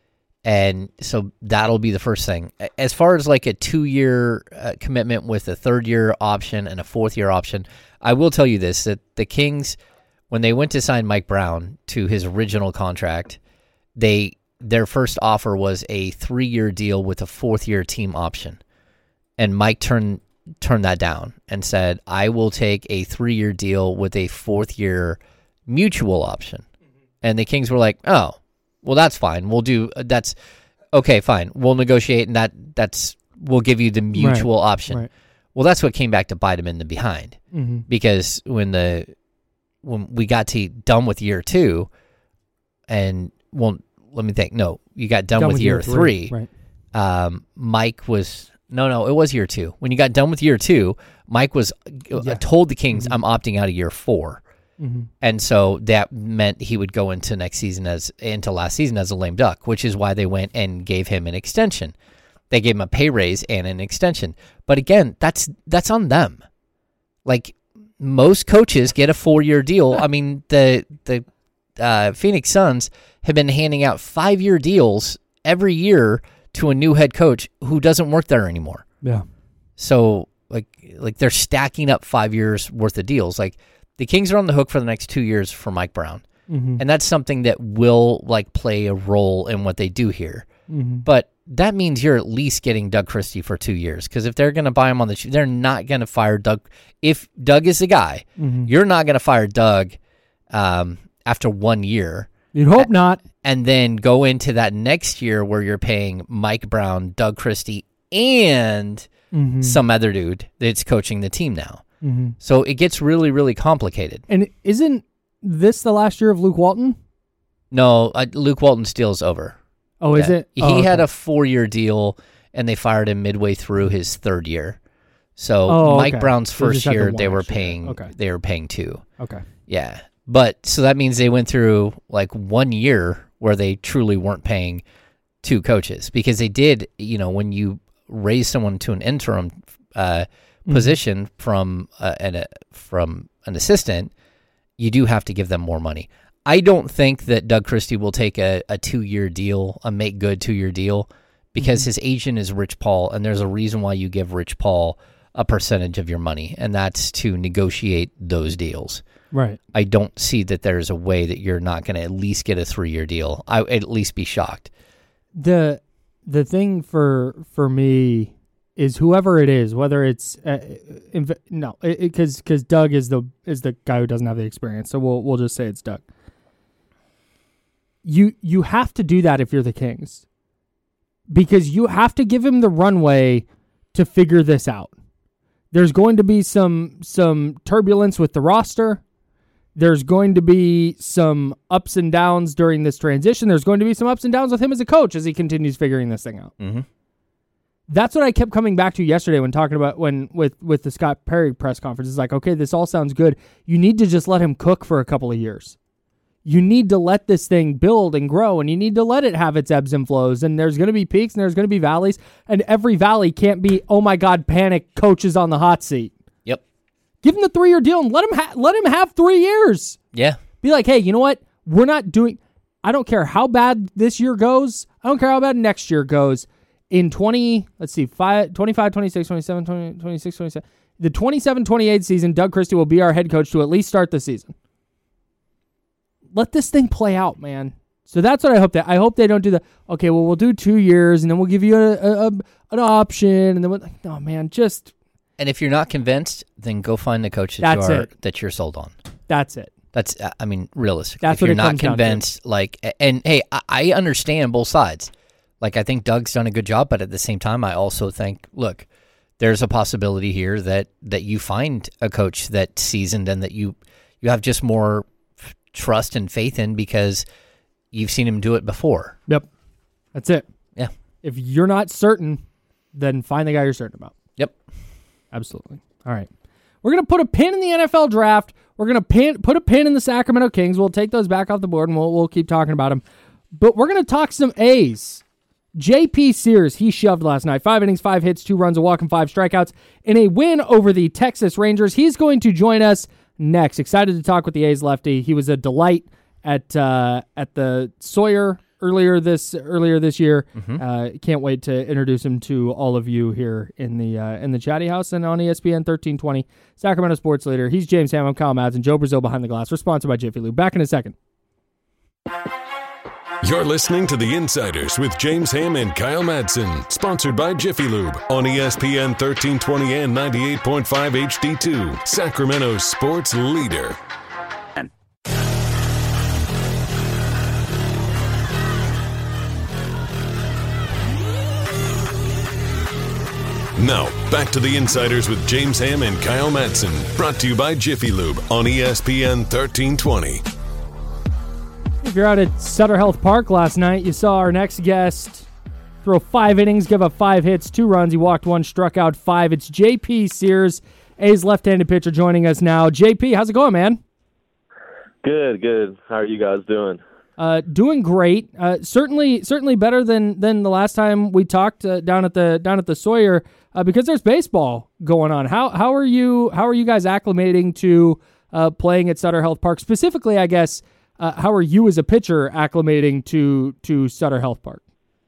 And so that'll be the first thing. As far as like a two-year uh, commitment with a third-year option and a fourth-year option, I will tell you this, that the Kings, when they went to sign Mike Brown to his original contract, they their first offer was a three-year deal with a fourth-year team option. And Mike turned turned that down and said, I will take a three-year deal with a fourth-year mutual option. And the Kings were like, oh, well, that's fine. We'll do that's okay. Fine. We'll negotiate, and that that's we'll give you the mutual Right. option. Right. Well, that's what came back to bite him in the behind Mm-hmm. because when the when we got to done with year two, and well, let me think. No, you got done, Done with, year, three. Right. Um, Mike was no, no. It was year two. When you got done with year two, Mike was uh, Yeah. told the Kings, Mhm. "I'm opting out of year four." Mm-hmm. And so that meant he would go into next season as into last season as a lame duck, which is why they went and gave him an extension. They gave him a pay raise and an extension. But again, that's that's on them. Like, most coaches get a four-year deal. I mean, the the uh, Phoenix Suns have been handing out five-year deals every year to a new head coach who doesn't work there anymore. Yeah. So like like they're stacking up five years worth of deals. Like, the Kings are on the hook for the next two years for Mike Brown. Mm-hmm. And that's something that will like play a role in what they do here. Mm-hmm. But that means you're at least getting Doug Christie for two years. Because if they're going to buy him on the, they're not going to fire Doug. If Doug is the guy, Mm-hmm. you're not going to fire Doug um, after one year You'd hope not. and then go into that next year where you're paying Mike Brown, Doug Christie, and Mm-hmm. some other dude that's coaching the team now. Mm-hmm. So it gets really, really complicated. And isn't this the last year of Luke Walton? No, uh, Luke Walton's deal's over. Oh, is Yeah. it? He Oh, had okay. a four-year deal, and they fired him midway through his third year. So Oh, Mike okay. Brown's So they first just had the year, one they were extra year. paying. Okay. They were paying two. Okay. Yeah, but so that means they went through like one year where they truly weren't paying two coaches because they did. You know, when you raise someone to an interim uh, Mhm. position from uh, an uh, from an assistant, you do have to give them more money. I don't think that Doug Christie will take a, a two-year deal, a make-good two-year deal, because Mhm. his agent is Rich Paul, and there's a reason why you give Rich Paul a percentage of your money, and that's to negotiate those deals. Right. I don't see that there's a way that you're not going to at least get a three-year deal. I would at least be shocked. The the thing for for me is whoever it is, whether it's uh, inv- no, because because Doug is the is the guy who doesn't have the experience, so we'll we'll just say it's Doug. you you have to do that if you're the Kings, because you have to give him the runway to figure this out. There's going to be some some turbulence with the roster. There's going to be some ups and downs during this transition. There's going to be some ups and downs with him as a coach as he continues figuring this thing out. Mm-hmm. That's what I kept coming back to yesterday when talking about when with, with the Scott Perry press conference. It's like, okay, this all sounds good. You need to just let him cook for a couple of years. You need to let this thing build and grow, and you need to let it have its ebbs and flows. And there's going to be peaks and there's going to be valleys, and every valley can't be, oh my God, panic, coach is on the hot seat. Yep. Give him the three-year deal and let him ha- let him have three years. Yeah. Be like, hey, you know what? We're not doing. I don't care how bad this year goes. I don't care how bad next year goes. In twenty, let's see, five, twenty-five, twenty-six, twenty-seven, twenty, twenty-six, twenty-seven, the twenty-seven twenty-eight season, Doug Christie will be our head coach to at least start the season. Let this thing play out, man. So that's what I hope that I hope they don't do the, okay, well, we'll do two years and then we'll give you a, a, a an option. And then we'll, no, man, just. And if you're not convinced, then go find the coach that, That's you are, it. that you're sold on. That's it. That's, I mean, realistically. That's if what you're it not comes down to. convinced, like, and hey, I, I understand both sides. Like, I think Doug's done a good job, but at the same time, I also think, look, there's a possibility here that, that you find a coach that's seasoned and that you you have just more trust and faith in because you've seen him do it before. Yep. That's it. Yeah. If you're not certain, then find the guy you're certain about. Yep. Absolutely. All right. We're going to put a pin in the N F L draft. We're going to pin, put a pin in the Sacramento Kings. We'll take those back off the board, and we'll, we'll keep talking about them. But we're going to talk some A's. J P Sears, he shoved last night. Five innings, five hits, two runs, a walk, and five strikeouts in a win over the Texas Rangers. He's going to join us next. Excited to talk with the A's lefty. He was a delight at uh, at the Sawyer earlier this earlier this year. Mm-hmm. Uh, can't wait to introduce him to all of you here in the uh, in the Chatty House and on E S P N thirteen twenty, Sacramento Sports Leader. He's James Ham. I'm Kyle Madsen. Joe Brazil behind the glass. We're sponsored by Jiffy Lube. Back in a second. You're listening to The Insiders with James Ham and Kyle Madsen, sponsored by Jiffy Lube on E S P N thirteen twenty and ninety-eight point five H D two, Sacramento Sports Leader. Now, back to The Insiders with James Ham and Kyle Madsen, brought to you by Jiffy Lube on E S P N thirteen twenty. If you're out at Sutter Health Park last night, you saw our next guest throw five innings, give up five hits, two runs. He walked one, struck out five. It's J P Sears, A's left-handed pitcher, joining us now. J P, how's it going, man? Good, good. How are you guys doing? Uh, doing great. Uh, certainly, certainly better than than the last time we talked uh, down at the down at the Sawyer uh, because there's baseball going on. How how are you? How are you guys acclimating to uh, playing at Sutter Health Park? Specifically, I guess. Uh, how are you as a pitcher acclimating to, to Sutter Health Park?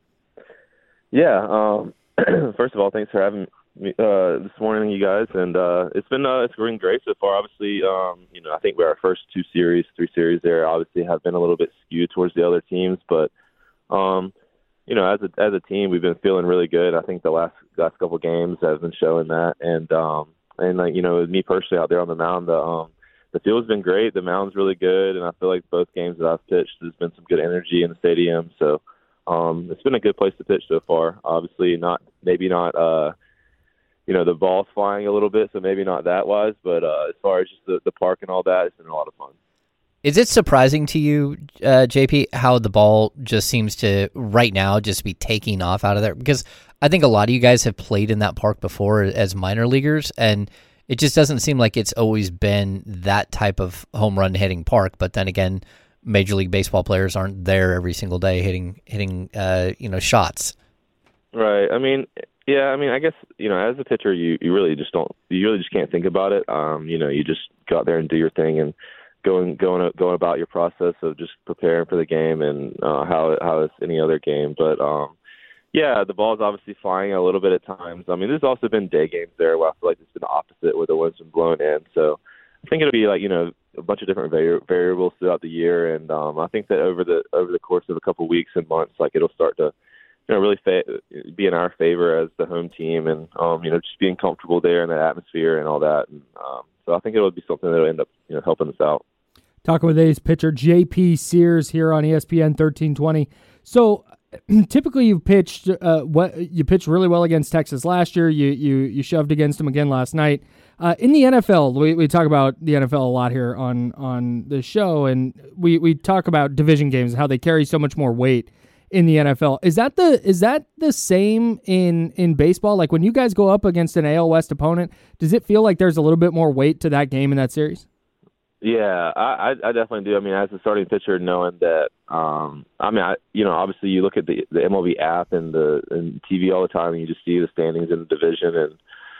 Yeah. Um, first of all, thanks for having me uh, this morning, you guys. And uh, it's been uh, it's been great so far. Obviously, um, you know, I think we're our first two series, three series there. Obviously, have been a little bit skewed towards the other teams, but um, you know, as a as a team, we've been feeling really good. I think the last last couple of games have been showing that. And um, and like you know, me personally out there on the mound, the um. The field's been great. The mound's really good, and I feel like both games that I've pitched, there's been some good energy in the stadium. So um, it's been a good place to pitch so far. Obviously, not maybe not, uh, you know, the ball's flying a little bit, so maybe not that wise. But uh, as far as just the, the park and all that, it's been a lot of fun. Is it surprising to you, uh, J P, how the ball just seems to right now just be taking off out of there? Because I think a lot of you guys have played in that park before as minor leaguers, and it just doesn't seem like it's always been that type of home run hitting park. But then again, Major League Baseball players aren't there every single day hitting hitting uh, you know shots. Right. I mean, yeah. I mean, I guess you know, as a pitcher, you, you really just don't. You really just can't think about it. Um, you know, you just go out there and do your thing and going going going about your process of just preparing for the game and uh, how how it's any other game. But um, yeah, the ball's obviously flying a little bit at times. I mean, there's also been day games there where I feel like it's been the opposite, where the wind's been blowing in. So I think it'll be like, you know, a bunch of different vari- variables throughout the year. And um, I think that over the over the course of a couple of weeks and months, like it'll start to, you know, really fa- be in our favor as the home team and, um, you know, just being comfortable there in the atmosphere and all that. And um, so I think it'll be something that'll end up, you know, helping us out. Talking with A's pitcher J P Sears here on E S P N thirteen twenty. So typically you've pitched uh, what you pitched really well against Texas last year. You you you shoved against them again last night. Uh, in the N F L, we, we talk about the N F L a lot here on on the show, and we, we talk about division games and how they carry so much more weight in the N F L. Is that the is that the same in in baseball? Like when you guys go up against an A L West opponent, does it feel like there's a little bit more weight to that game in that series? Yeah, I, I definitely do. I mean, as a starting pitcher, knowing that, um, I mean, I, you know, obviously you look at the the M L B app and the and T V all the time, and you just see the standings in the division, and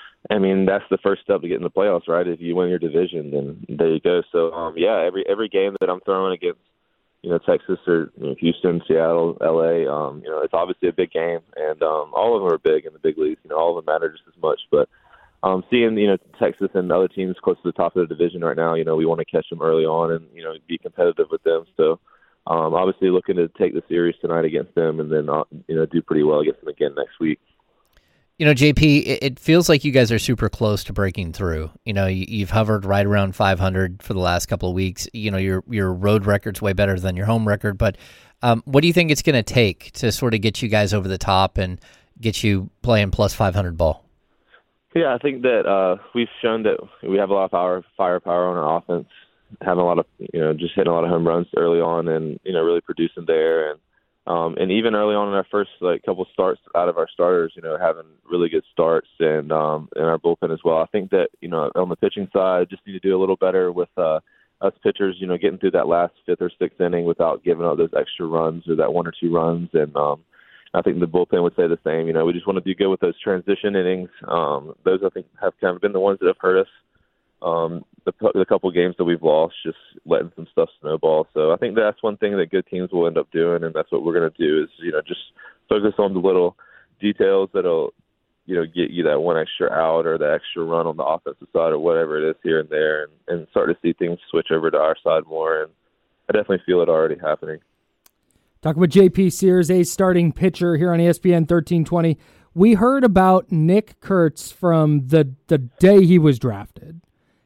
I mean that's the first step to get in the playoffs, right? If you win your division, then there you go. So, um, yeah, every every game that I'm throwing against, you know, Texas or you know, Houston, Seattle, L A, um, you know, it's obviously a big game, and um, all of them are big in the big leagues. You know, all of them matter just as much, but. Um, seeing, you know, Texas and other teams close to the top of the division right now, you know, we want to catch them early on and, you know, be competitive with them. So, um, obviously looking to take the series tonight against them and then, uh, you know, do pretty well against them again next week. You know, J P, it feels like you guys are super close to breaking through. You know, you've hovered right around five hundred for the last couple of weeks. You know, your your road record's way better than your home record. But um, what do you think it's going to take to sort of get you guys over the top and get you playing plus five hundred ball? Yeah, I think that uh, we've shown that we have a lot of power, firepower on our offense, having a lot of, you know, just hitting a lot of home runs early on and, you know, really producing there. And um, and even early on in our first, like, couple starts out of our starters, you know, having really good starts and um, in our bullpen as well. I think that, you know, on the pitching side, just need to do a little better with uh, us pitchers, you know, getting through that last fifth or sixth inning without giving up those extra runs or that one or two runs. And, um, I think the bullpen would say the same. You know, we just want to do good with those transition innings. Um, those, I think, have kind of been the ones that have hurt us. Um, the, the couple games that we've lost, just letting some stuff snowball. So I think that's one thing that good teams will end up doing, and that's what we're going to do is, you know, just focus on the little details that'll, you know, get you that one extra out or the extra run on the offensive side or whatever it is here and there, and, and start to see things switch over to our side more. And I definitely feel it already happening. Talking with J P Sears, a starting pitcher here on E S P N thirteen twenty. We heard about Nick Kurtz from the, the day he was drafted.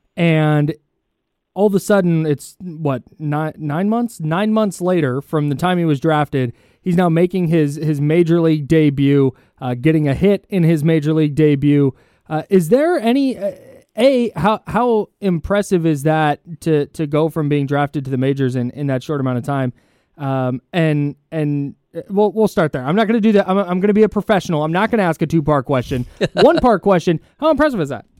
And all of a sudden, it's, what, nine, nine months? Nine months later from the time he was drafted, he's now making his, his major league debut, uh, getting a hit in his major league debut. Uh, is there any... Uh, A, how how impressive is that to, to go from being drafted to the majors in, in that short amount of time? Um, and, and we'll, we'll start there. I'm not going to do that. I'm, I'm going to be a professional. I'm not going to ask a two part question. One part question. How impressive is that?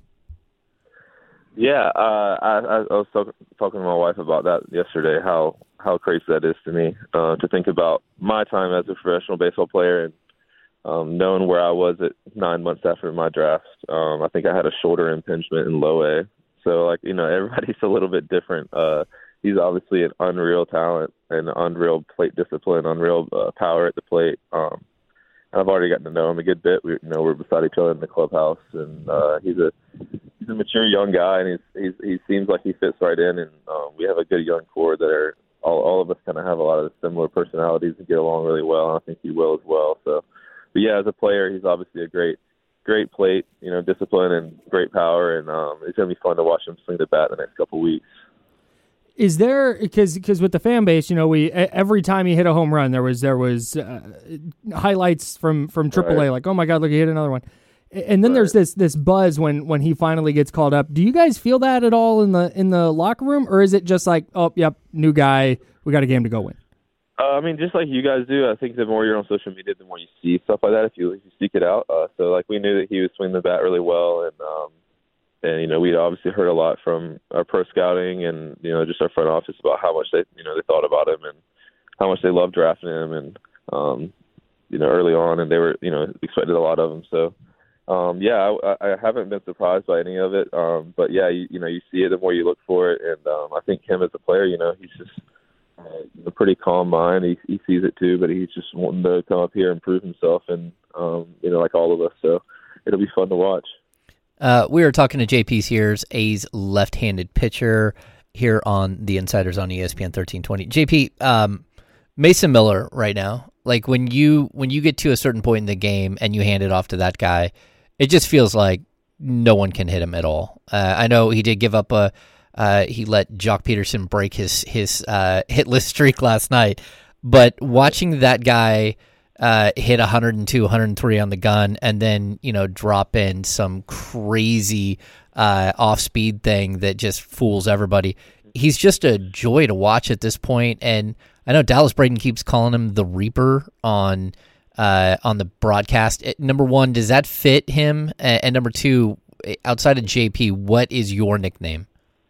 Yeah. Uh, I, I was talk, talking to my wife about that yesterday, how, how crazy that is to me, uh, to think about my time as a professional baseball player and, um, knowing where I was at nine months after my draft. Um, I think I had a shoulder impingement in low A. So like, you know, everybody's a little bit different. Uh, He's obviously an unreal talent and unreal plate discipline, unreal uh, power at the plate. Um, and I've already gotten to know him a good bit. We, you know, we're beside each other in the clubhouse, and uh, he's a he's a mature young guy, and he's, he's he seems like he fits right in. And um, we have a good young core that are all all of us kind of have a lot of similar personalities and get along really well. And I think he will as well. So, but yeah, as a player, he's obviously a great great plate, you know, discipline and great power, and um, it's gonna be fun to watch him swing the bat the next couple of weeks. Is there, because because with the fan base, you know, we every time he hit a home run, there was there was uh, highlights from from triple A, right. Like, oh my God, look, he hit another one. And then right. there's this this buzz when when he finally gets called up. Do you guys feel that at all in the in the locker room, or is it just like, oh, yep, new guy, we got a game to go win? Uh, I mean, just like you guys do, I think the more you're on social media, the more you see stuff like that. If you if you seek it out, uh, so like we knew that he was swinging the bat really well, and um, and you know we obviously heard a lot from our pro scouting and you know just our front office about how much they you know they thought about him and how much they loved drafting him, and um, you know early on, and they were you know expected a lot of him. So um, yeah, I, I haven't been surprised by any of it, um, but yeah, you, you know you see it the more you look for it, and um, I think him as a player, you know, he's just uh, a pretty calm mind. He he sees it too, but he's just wanting to come up here and prove himself, and um, you know like all of us. So it'll be fun to watch. Uh, we are talking to J P Sears, A's left-handed pitcher, here on the Insiders on E S P N thirteen twenty. J P, um, Mason Miller right now, like when you when you get to a certain point in the game and you hand it off to that guy, it just feels like no one can hit him at all. Uh, I know he did give up a uh, he let Jock Peterson break his his uh, hitless streak last night. But watching that guy uh, hit one hundred two, one hundred three on the gun, and then you know drop in some crazy uh, off-speed thing that just fools everybody. He's just a joy to watch at this point, and I know Dallas Braden keeps calling him the Reaper on uh, on the broadcast. Number one, does that fit him? And number two, outside of J P, what is your nickname?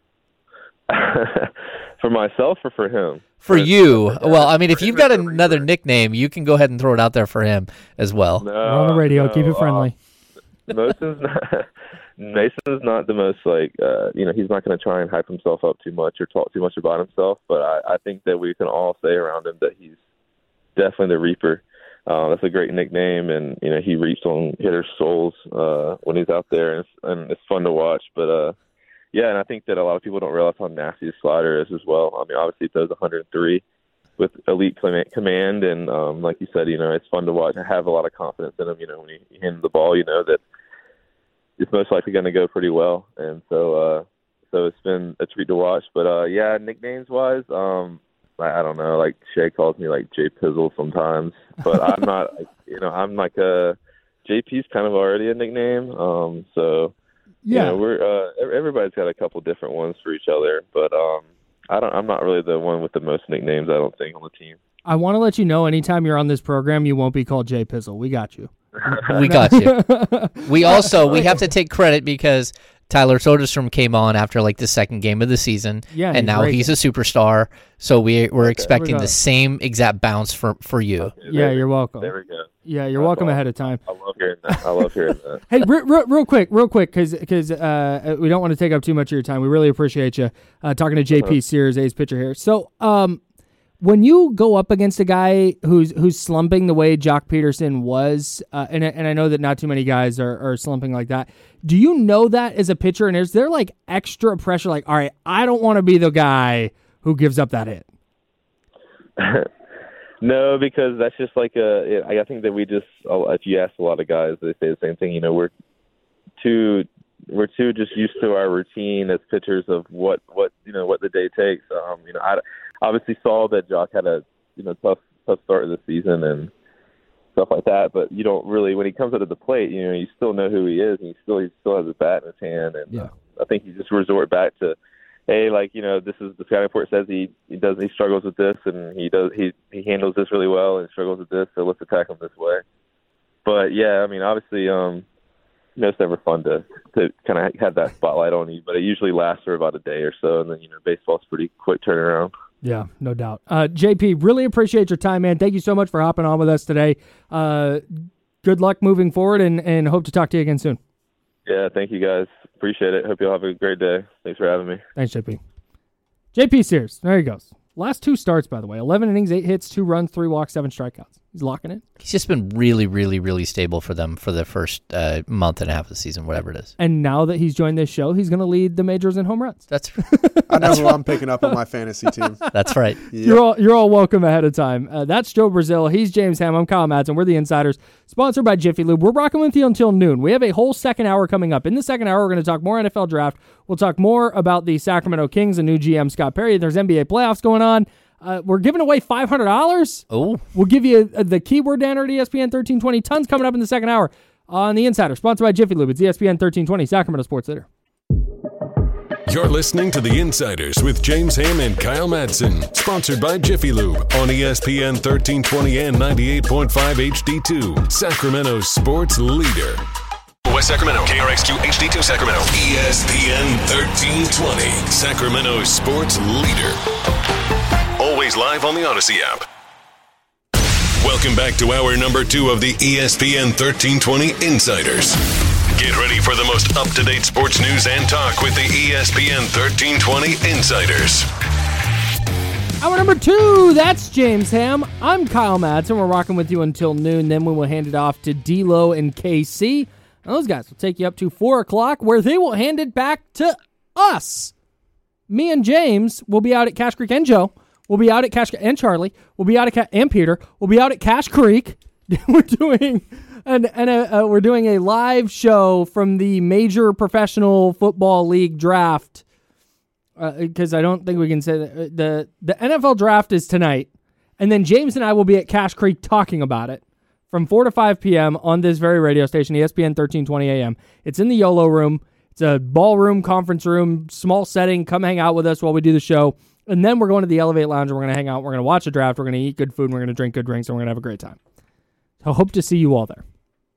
For myself or for him? For you. Well, I mean, if you've got another nickname, you can go ahead and throw it out there for him as well. No, We're on the radio. no, Keep it friendly. Uh, Mason's not, Mason's not the most, like, uh, you know, he's not going to try and hype himself up too much or talk too much about himself, but I, I think that we can all say around him that he's definitely the Reaper. Uh, that's a great nickname, and, you know, he reaps on hitters' souls uh, when he's out there, and it's, and it's fun to watch, but, uh, yeah, and I think that a lot of people don't realize how nasty his slider is as well. I mean, obviously he throws one hundred three with elite command, and um, like you said, you know, it's fun to watch. I have a lot of confidence in him. You know, when he hands the ball, you know that it's most likely going to go pretty well, and so uh, so it's been a treat to watch. But uh, yeah, nicknames wise, um, I, I don't know. Like Shay calls me like Jay Pizzle sometimes, but I'm not. Like, you know, I'm like a J P's kind of already a nickname, um, so. Yeah, you know, we're uh, everybody's got a couple different ones for each other, but um, I don't. I'm not really the one with the most nicknames, I don't think, on the team. I want to let you know, anytime you're on this program, you won't be called Jay Pizzle. We got you. We got you. We also we have to take credit because Tyler Soderstrom came on after like the second game of the season, Yeah, and he's now great. he's a superstar. So we we're expecting we go. the same exact bounce for for you. Okay, Yeah, there- you're welcome. There we go. Yeah, you're That's welcome awesome. ahead of time. I love hearing that. I love hearing that. Hey, re- re- real quick, real quick, because uh, we don't want to take up too much of your time. We really appreciate you uh, talking to J P Sears, A's pitcher here. So, um, when you go up against a guy who's who's slumping the way Jock Peterson was, uh, and and I know that not too many guys are, are slumping like that. Do you know that as a pitcher, and is there like extra pressure? Like, all right, I don't want to be the guy who gives up that hit. No, because that's just like a. I think that we just. If you ask a lot of guys, they say the same thing. You know, we're too. We're too just used to our routine as pitchers of what what you know what the day takes. Um, you know, I obviously saw that Jock had a you know tough tough start of the season and stuff like that. But you don't really when he comes out of the plate, you know, you still know who he is, and he still he still has a bat in his hand. And Yeah. uh, I think you just resort back to. Hey, like you know, this is the scouting report says he he does he struggles with this and he does he he handles this really well and struggles with this, so let's attack him this way. But yeah, I mean, obviously, um, you know, it's never fun to to kind of have that spotlight on you, but it usually lasts for about a day or so, and then you know, baseball's pretty quick turnaround. Yeah, no doubt. Uh, J P, really appreciate your time, man. Thank you so much for hopping on with us today. Uh, good luck moving forward, and and hope to talk to you again soon. Yeah, thank you guys. Appreciate it. Hope you all have a great day. Thanks for having me. Thanks, J P. J P Sears, there he goes. Last two starts, by the way. eleven innings, eight hits, two runs, three walks, seven strikeouts. He's locking it. He's just been really, really, really stable for them for the first uh, month and a half of the season, whatever it is. And now that he's joined this show, he's going to lead the majors in home runs. That's I know who I'm picking up on my fantasy team. that's right. Yep. You're all you're all welcome ahead of time. Uh, that's Joe Brazil. He's James Ham. I'm Kyle Madsen. We're the Insiders, sponsored by Jiffy Lube. We're rocking with you until noon. We have a whole second hour coming up. In the second hour, we're going to talk more N F L draft. We'll talk more about the Sacramento Kings and new G M Scott Perry. There's N B A playoffs going on. Uh, we're giving away five hundred dollars. Oh, We'll give you uh, the keyword down at E S P N thirteen twenty. Tons coming up in the second hour on the Insider, sponsored by Jiffy Lube. It's E S P N thirteen twenty, Sacramento Sports Leader. You're listening to The Insiders with James Ham and Kyle Madsen, sponsored by Jiffy Lube on E S P N thirteen twenty and ninety-eight point five H D two, Sacramento's sports leader. West Sacramento, K R X Q H D two Sacramento, E S P N thirteen twenty, Sacramento's sports leader. Always live on the Odyssey app. Welcome back to hour number two of the E S P N thirteen twenty Insiders. Get ready for the most up-to-date sports news and talk with the E S P N thirteen twenty Insiders. Hour number two, that's James Ham. I'm Kyle Madsen. We're rocking with you until noon. Then we will hand it off to D-Lo and K C. And those guys will take you up to four o'clock, where they will hand it back to us. Me and James will be out at Cache Creek, and Joe will be out at Cache and Charlie will be out at Ca- and Peter will be out at Cache Creek. We're doing and and a, uh, we're doing a live show from the Major Professional Football League draft. because uh, I don't think we can say that. The, the N F L draft is tonight, and then James and I will be at Cache Creek talking about it from four to five p.m. on this very radio station, E S P N thirteen twenty A M. It's in the YOLO room. It's a ballroom, conference room, small setting. Come hang out with us while we do the show. And then we're going to the Elevate Lounge, and we're going to hang out. We're going to watch the draft. We're going to eat good food, and we're going to drink good drinks, and we're going to have a great time. So hope to see you all there.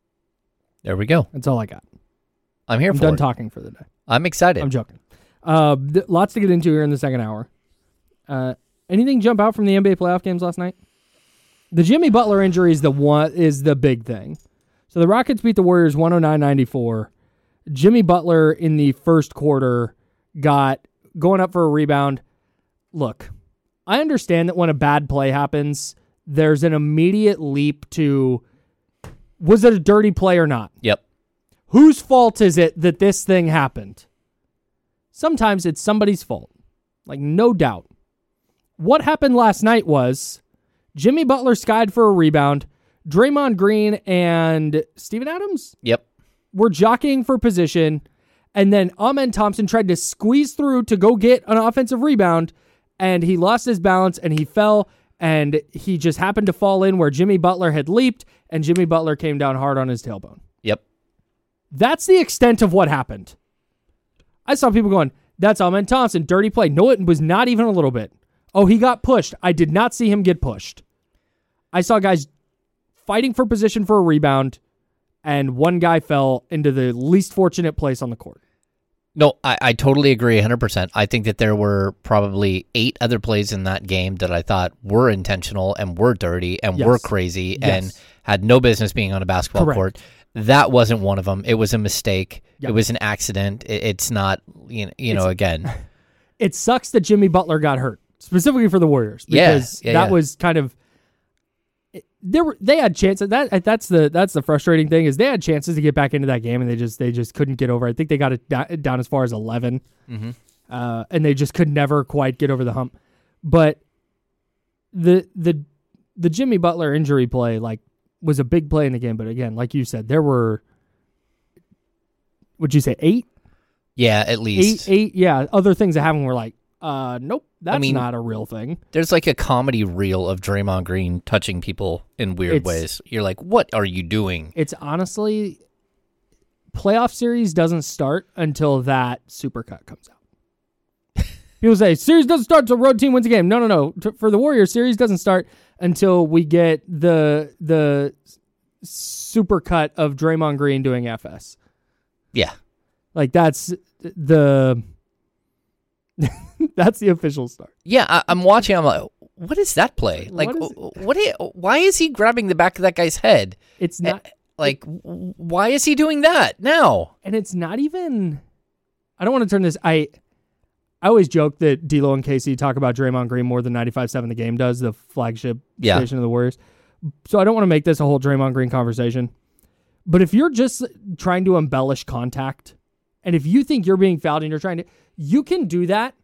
There we go. That's all I got. I'm here I'm for done it. talking for the day. I'm excited. I'm joking. Uh, th- lots to get into here in the second hour. Uh, anything jump out from the N B A playoff games last night? The Jimmy Butler injury is the one is the big thing. So the Rockets beat the Warriors one oh nine ninety-four. Jimmy Butler in the first quarter got going up for a rebound. Look, I understand that when a bad play happens, there's an immediate leap to, was it a dirty play or not? Yep. Whose fault is it that this thing happened? Sometimes it's somebody's fault. Like, no doubt. What happened last night was Jimmy Butler skied for a rebound. Draymond Green and Steven Adams Yep. were jockeying for position. And then Amen Thompson tried to squeeze through to go get an offensive rebound. And he lost his balance and he fell. And he just happened to fall in where Jimmy Butler had leaped. And Jimmy Butler came down hard on his tailbone. Yep. That's the extent of what happened. I saw people going, that's Amen Thompson, dirty play. No, it was not even a little bit. Oh, he got pushed. I did not see him get pushed. I saw guys fighting for position for a rebound, and one guy fell into the least fortunate place on the court. No, I, I totally agree one hundred percent. I think that there were probably eight other plays in that game that I thought were intentional and were dirty and Yes. were crazy Yes. and had no business being on a basketball Correct. court. That wasn't one of them. It was a mistake. Yep. It was an accident. It, it's not, you know, you know again. It sucks that Jimmy Butler got hurt, specifically for the Warriors, Yeah, because yeah, that yeah. was kind of there were they had chances. That that's the that's the frustrating thing is they had chances to get back into that game and they just they just couldn't get over. I think they got it da- down as far as eleven, Mm-hmm. uh, and they just could never quite get over the hump. But the the the Jimmy Butler injury play like was a big play in the game. But again, like you said, there were would you say eight? Yeah, at least. Eight, eight, yeah. Other things that happened were like, uh, nope, that's mean, not a real thing. There's like a comedy reel of Draymond Green touching people in weird It's- ways. You're like, what are you doing? It's honestly, playoff series doesn't start until that supercut comes out. People say, series doesn't start until road team wins a game. No, no, no. T- For the Warriors, series doesn't start until we get the the supercut of Draymond Green doing F S. Yeah. Like, that's the... that's the official start. Yeah, I, I'm watching. I'm like, what is that play? Like, What is what? what i- why is he grabbing the back of that guy's head? It's not... Eh, Like, w- why is he doing that now? And it's not even... I don't want to turn this... I I always joke that D'Lo and K C talk about Draymond Green more than ninety-five seven The Game does, the flagship Yeah. station of the Warriors. So I don't want to make this a whole Draymond Green conversation. But if you're just trying to embellish contact, and if you think you're being fouled and you're trying to... You can do that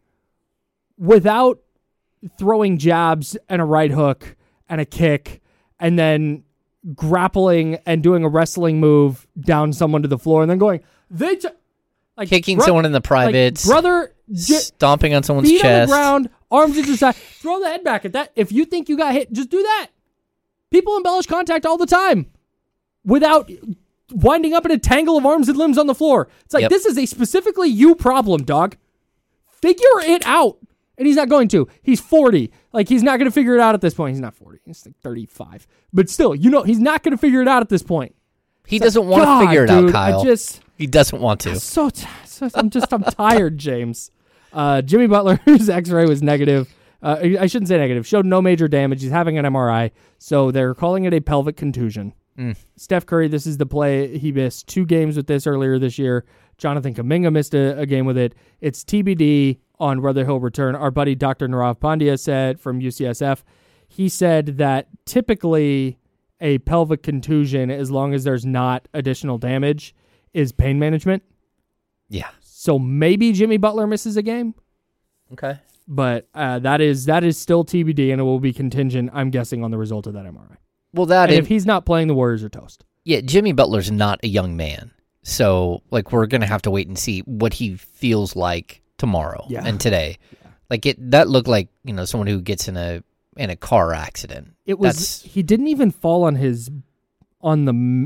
without throwing jabs and a right hook and a kick and then grappling and doing a wrestling move down someone to the floor and then going, they t-, like Kicking bro- someone in the like, privates, brother, j- stomping on someone's feet on the chest. ground, arms at your side, throw the head back at that. If you think you got hit, just do that. People embellish contact all the time without winding up in a tangle of arms and limbs on the floor. It's like, Yep. this is a specifically you problem, dog. Figure it out. And he's not going to. He's forty. Like, he's not going to figure it out at this point. He's not forty. He's like thirty-five. But still, you know, he's not going to figure it out at this point. He It's doesn't like, want to God, figure it dude, out, Kyle. I just... He doesn't want to. So, t- so I'm just I'm tired, James. Uh, Jimmy Butler's X-ray was negative. Uh, I I shouldn't say negative. Showed no major damage. He's having an M R I, so they're calling it a pelvic contusion. Mm. Steph Curry, this is the play. He missed two games with this earlier this year. Jonathan Kuminga missed a, a game with it. It's T B D on whether he'll return. Our buddy Doctor Nirav Pandya said from U C S F, he said that typically a pelvic contusion, as long as there's not additional damage, is pain management. Yeah. So maybe Jimmy Butler misses a game, Okay. but uh, that is that is still T B D, and it will be contingent, I'm guessing, on the result of that M R I. Well, that And is, if he's not playing, the Warriors are toast. yeah, Jimmy Butler's not a young man. So, like, we're going to have to wait and see what he feels like tomorrow Yeah. and today. Yeah. Like it, that looked like, you know, someone who gets in a in a car accident. It was. That's, he didn't even fall on his on the.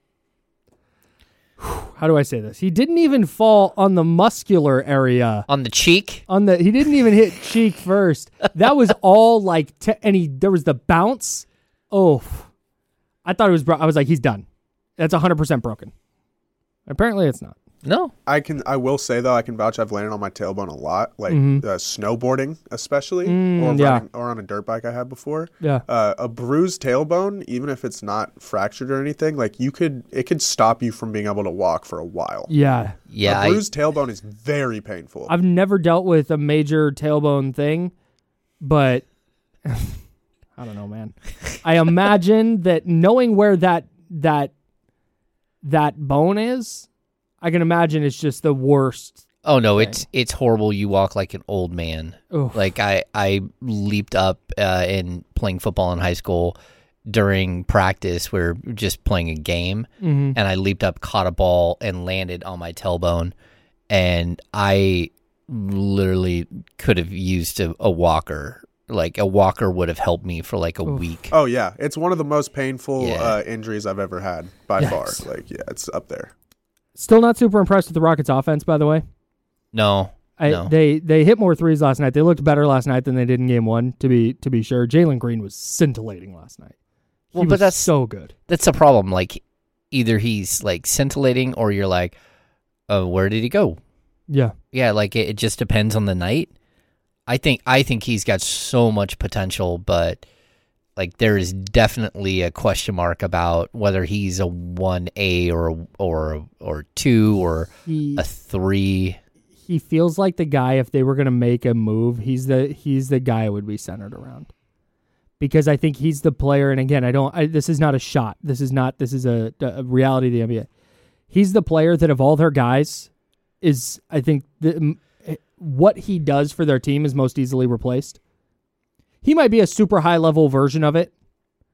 How do I say this? He didn't even fall on the muscular area. on the cheek. On the, he didn't even hit cheek first. That was all like, te- and he there was the bounce. Oh, I thought it was. Bro- I was like, he's done. That's one hundred percent broken. Apparently, it's not. No. I can. I will say though, I can vouch. I've landed on my tailbone a lot, like Mhm. uh, snowboarding, especially, Mm, or yeah. running, or on a dirt bike I had before. Yeah. Uh, a bruised tailbone, even if it's not fractured or anything, like you could, it could stop you from being able to walk for a while. Yeah. Yeah. a I, bruised tailbone is very painful. I've never dealt with a major tailbone thing, but I don't know, man. I imagine that knowing where that that that bone is, I can imagine it's just the worst. oh no, thing. it's it's horrible. You walk like an old man. Oof. Like I, I leaped up uh, in playing football in high school during practice. We were just playing a game, Mhm. and I leaped up, caught a ball, and landed on my tailbone. And I literally could have used a, a walker. Like a walker would have helped me for like a Oof. week. Oh yeah, it's one of the most painful Yeah. uh, injuries I've ever had by Yes. far. Like yeah, it's up there. Still not super impressed with the Rockets' offense, by the way. No, I, no. They they hit more threes last night. They looked better last night than they did in game one. To be to be sure, Jalen Green was scintillating last night. He Well, but was that's- so good. That's the problem. Like either he's like scintillating, or you're like, oh, where did he go? Yeah. Yeah, like it, it just depends on the night. I think I think he's got so much potential, but like there is definitely a question mark about whether he's a one A or or or two or He a three. he feels like the guy. If they were going to make a move, he's the he's the guy it would be centered around. Because I think he's the player, and again, I don't. I, this is not a shot. This is not. This is a, a reality of the N B A. He's the player that of all their guys is, I think, the, what he does for their team is most easily replaced. He might be a super high level version of it,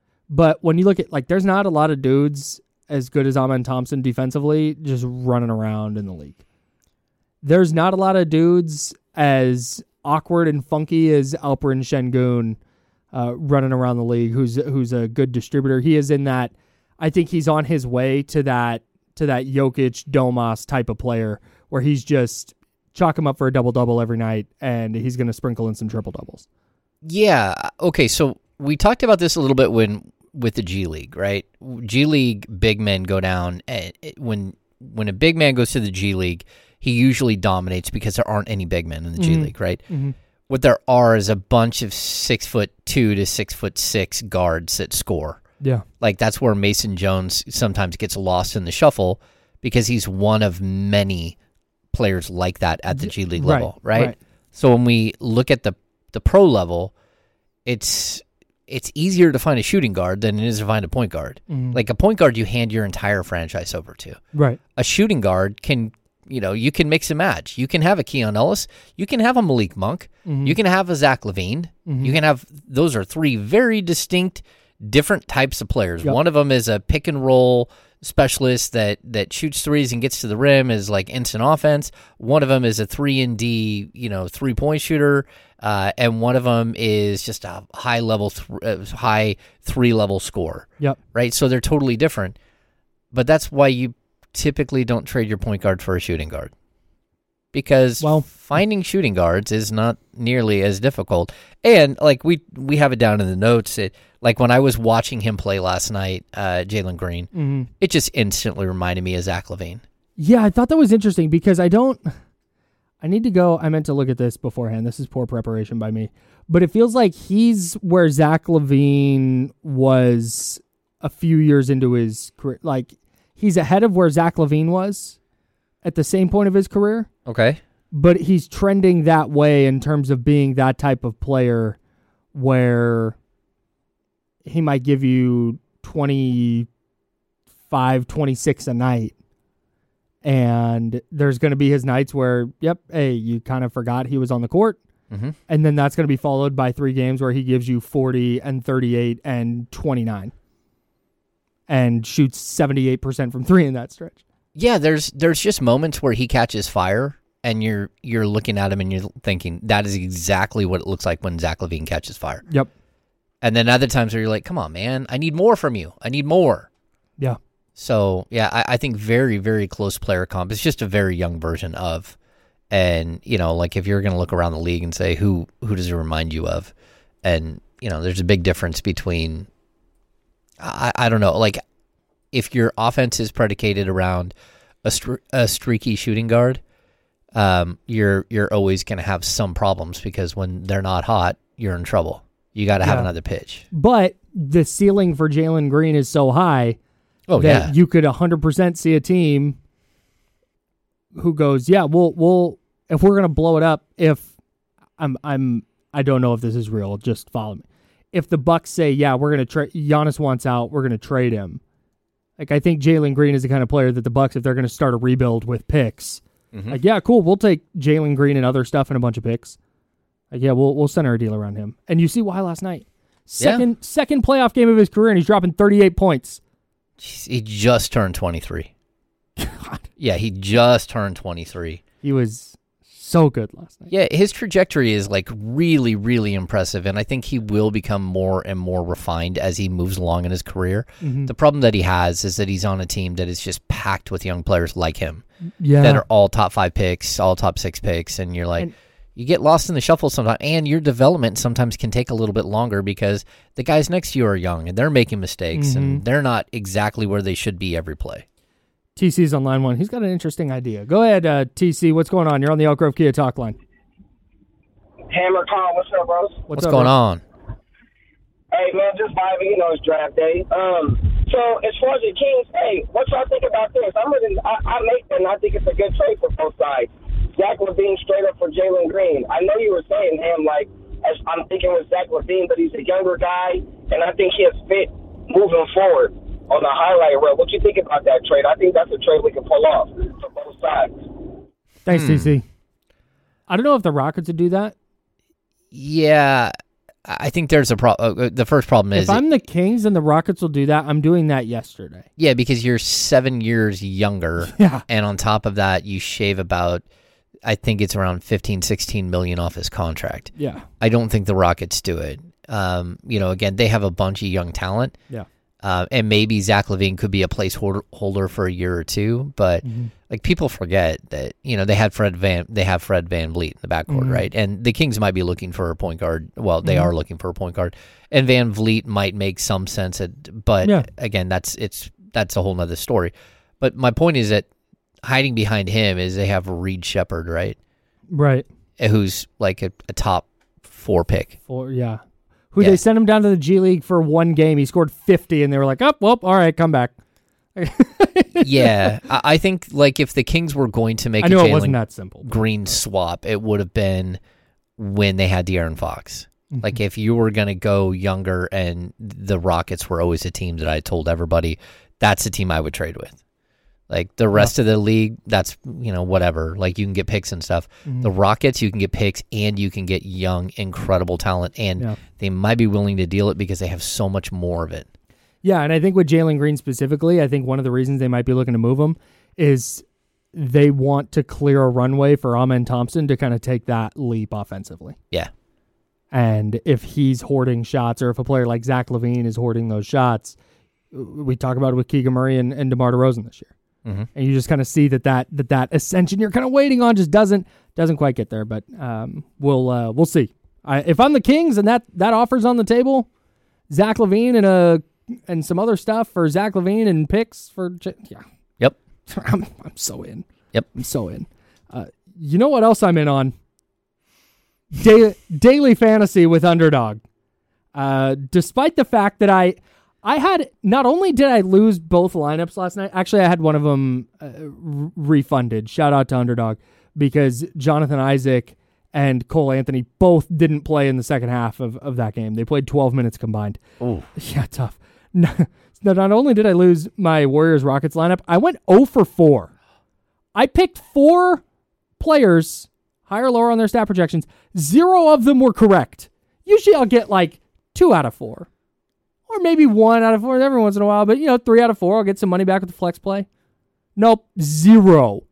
but when you look at, like, there's not a lot of dudes as good as Amen Thompson defensively just running around in the league. There's not a lot of dudes as awkward and funky as Alperen Şengün uh, running around the league who's who's a good distributor. He is in that, I think he's on his way to that to that Jokic, Domas type of player where he's just chalk him up for a double-double every night and he's going to sprinkle in some triple-doubles. Yeah. Okay. So we talked about this a little bit when with the G League, right? G League big men go down, and it, when when a big man goes to the G League, he usually dominates because there aren't any big men in the G Mhm. League, right? Mm-hmm. What there are is a bunch of six foot two to six foot six guards that score. Yeah. Like that's where Mason Jones sometimes gets lost in the shuffle because he's one of many players like that at the G League Right, level, right? right. So when we look at the the pro level, it's it's easier to find a shooting guard than it is to find a point guard. Mhm. Like a point guard, you hand your entire franchise over to. Right. A shooting guard can, you know, you can mix and match. You can have a Keon Ellis. You can have a Malik Monk. Mhm. You can have a Zach LaVine. Mhm. You can have, those are three very distinct, different types of players. Yep. One of them is a pick and roll specialist that, that shoots threes and gets to the rim, is like instant offense. One of them is a three and D, you know, three point shooter. Uh, and one of them is just a high level, th- uh, high three level scorer. Yep. Right. So they're totally different, but that's why you typically don't trade your point guard for a shooting guard, because Well- finding shooting guards is not nearly as difficult. And like we, we have it down in the notes. It, like when I was watching him play last night, uh, Jalen Green, Mm-hmm. it just instantly reminded me of Zach LaVine. Yeah, I thought that was interesting because I don't. I need to go. I meant to look at this beforehand. This is poor preparation by me. But it feels like he's where Zach LaVine was a few years into his career. Like he's ahead of where Zach LaVine was at the same point of his career. Okay. But he's trending that way in terms of being that type of player where he might give you twenty-five, twenty-six a night. And there's going to be his nights where, yep, hey, you kind of forgot he was on the court. Mm-hmm. And then that's going to be followed by three games where he gives you forty and thirty-eight and twenty-nine and shoots seventy-eight percent from three in that stretch. Yeah, there's there's just moments where he catches fire and you're you're looking at him and you're thinking that is exactly what it looks like when Zach LaVine catches fire. Yep. And then other times where you're like, come on, man, I need more from you. I need more. Yeah. So, yeah, I, I think very, very close player comp. It's just a very young version of. And, you know, like if you're going to look around the league and say, who who does it remind you of? And, you know, there's a big difference between, I, I don't know, like if your offense is predicated around a, stre- a streaky shooting guard, um, you're you're always going to have some problems because when they're not hot, you're in trouble. You got to have Yeah. another pitch. But the ceiling for Jalen Green is so high Oh, that yeah. you could one hundred percent see a team who goes, yeah, we'll, we'll if we're going to blow it up, if I'm, I'm, I don't know if this is real, just follow me. If the Bucks say, yeah, we're going to trade, Giannis wants out, we're going to trade him. Like, I think Jalen Green is the kind of player that the Bucks, if they're going to start a rebuild with picks, Mm-hmm. like, yeah, cool, we'll take Jalen Green and other stuff and a bunch of picks. Like, yeah, we'll we'll center a deal around him. And you see why last night. Second Yeah. second playoff game of his career, and he's dropping thirty-eight points. Jeez, he just turned twenty-three. God. Yeah, he just turned twenty-three. He was so good last night. Yeah, his trajectory is like really, really impressive, and I think he will become more and more refined as he moves along in his career. Mm-hmm. The problem that he has is that he's on a team that is just packed with young players like him Yeah. that are all top five picks, all top six picks, and you're like, And- you get lost in the shuffle sometimes, and your development sometimes can take a little bit longer because the guys next to you are young, and they're making mistakes, Mm-hmm. and they're not exactly where they should be every play. T C's on line one. He's got an interesting idea. Go ahead, uh, T C. What's going on? You're on the Elk Grove Kia talk line. Hammer Khan, what's up, bros? What's, What's up, going bro? on? Hey, man, just vibing. You know, it's draft day. Um, so as far as the Kings, hey, what y'all think about this? I'm really, I, I make it, and I think it's a good trade for both sides. Zach LaVine straight up for Jalen Green. I know you were saying him like as I'm thinking with Zach LaVine, but he's a younger guy, and I think he has fit moving forward on the highlight reel. What you think about that trade? I think that's a trade we can pull off for both sides. Thanks, Hmm. T C. I don't know if the Rockets would do that. Yeah, I think there's a problem. Uh, the first problem is, If I'm the Kings and the Rockets will do that, I'm doing that yesterday. yeah, because you're seven years younger, Yeah. and on top of that, you shave about, I think it's around fifteen, sixteen million off his contract. Yeah. I don't think the Rockets do it. Um, you know, again, they have a bunch of young talent. Yeah. Uh, and maybe Zach LaVine could be a placeholder for a year or two, but Mm-hmm. like people forget that you know they had Fred Van they have Fred VanVleet in the backcourt, Mhm. right? And the Kings might be looking for a point guard. Well, they Mhm. are looking for a point guard, and Van Vliet might make some sense. At, but Yeah. again, that's it's that's a whole nother story. But my point is that hiding behind him is they have Reed Shepherd, right? Right. Who's like a, a top four pick. For yeah. Who Yeah. they sent him down to the G League for one game. He scored fifty, and they were like, "Oh, well, all right, come back." Yeah, I, I think like if the Kings were going to make I a knew it Jalen wasn't that simple. Green swap, it would have been when they had De'Aaron Fox. Mm-hmm. Like if you were going to go younger, and the Rockets were always a team that I told everybody that's the team I would trade with. Like the rest of the league, that's you know whatever. Like you can get picks and stuff. Mm-hmm. The Rockets, you can get picks and you can get young, incredible talent, and Yeah. they might be willing to deal it because they have so much more of it. Yeah, and I think with Jalen Green specifically, I think one of the reasons they might be looking to move him is they want to clear a runway for Amen Thompson to kind of take that leap offensively. Yeah, And if he's hoarding shots, or if a player like Zach LaVine is hoarding those shots, we talk about it with Keegan Murray and, and DeMar DeRozan this year. Mm-hmm. And you just kind of see that that, that that ascension you're kind of waiting on just doesn't doesn't quite get there. But um, we'll uh, we'll see. I, if I'm the Kings and that that offer's on the table, Zach LaVine and a and some other stuff for Zach LaVine and picks for J- yeah. Yep. I'm I'm so in. Yep. I'm so in. Uh, you know what else I'm in on? Da- daily fantasy with Underdog. Uh, despite the fact that I, I had not only did I lose both lineups last night. Actually, I had one of them uh, r- refunded. Shout out to Underdog because Jonathan Isaac and Cole Anthony both didn't play in the second half of, of that game. They played twelve minutes combined. Ooh. Yeah, tough. No, not only did I lose my Warriors Rockets lineup, I went zero for four. I picked four players, higher or lower on their stat projections. Zero of them were correct. Usually I'll get like two out of four. Or maybe one out of four every once in a while. But, you know, three out of four, I'll get some money back with the flex play. Nope, zero.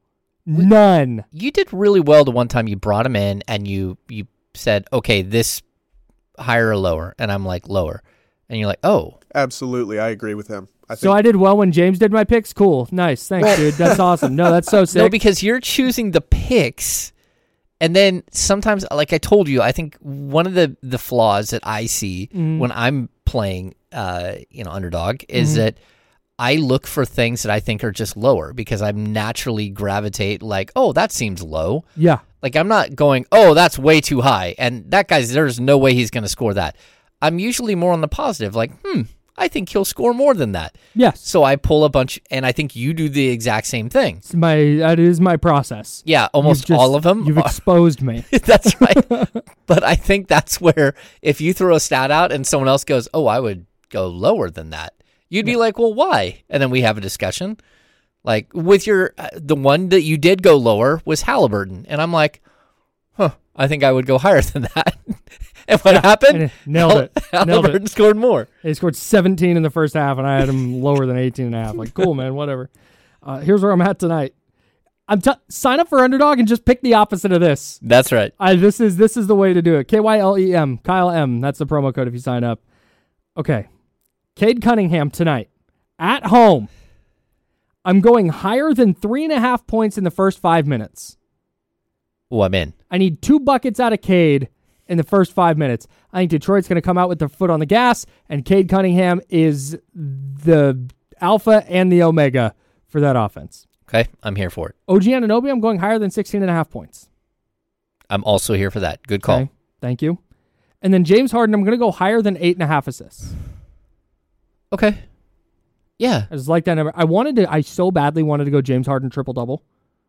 None. You did really well the one time you brought him in and you you said, okay, this higher or lower, and I'm like lower, and you're like, oh, Absolutely, I agree with him. I think So I did well when James did my picks? Cool. Nice. Thanks, dude. That's awesome. No, that's so sick. no, because you're choosing the picks, and then sometimes, like I told you, I think one of the the flaws that I see Mm-hmm. when I'm playing, uh, you know, underdog is Mm-hmm. that I look for things that I think are just lower because I naturally gravitate like, oh, that seems low. Yeah. Like, I'm not going, oh, that's way too high. And that guy's, there's no way he's going to score that. I'm usually more on the positive, like, hmm, I think he'll score more than that. Yes. So I pull a bunch, and I think you do the exact same thing. It's my that is my process. Yeah, almost You've just- all of them. You've are- exposed me. that's right. But I think that's where if you throw a stat out and someone else goes, oh, I would go lower than that, you'd be like, well, why? And then we have a discussion. Like with your, uh, the one that you did go lower was Halliburton. And I'm like, huh, I think I would go higher than that. And what happened? and nailed it. Nailed Halliburton it. scored more. He scored seventeen in the first half, and I had him lower than eighteen and a half. Like, cool, man, whatever. Uh, here's where I'm at tonight. I'm t- sign up for Underdog and just pick the opposite of this. That's right. I, this is this is the way to do it. K Y L E M, Kyle M. That's the promo code if you sign up. Okay. Cade Cunningham tonight at home. I'm going higher than three and a half points in the first five minutes. Oh, I'm in. I need two buckets out of Cade in the first five minutes. I think Detroit's going to come out with their foot on the gas, and Cade Cunningham is the alpha and the omega for that offense. Okay, I'm here for it. O G Anunoby, I'm going higher than sixteen and a half points. I'm also here for that. Good call. Okay, thank you. And then James Harden, I'm going to go higher than eight and a half assists. Okay. Yeah. I just like that number. I wanted to, I so badly wanted to go James Harden triple-double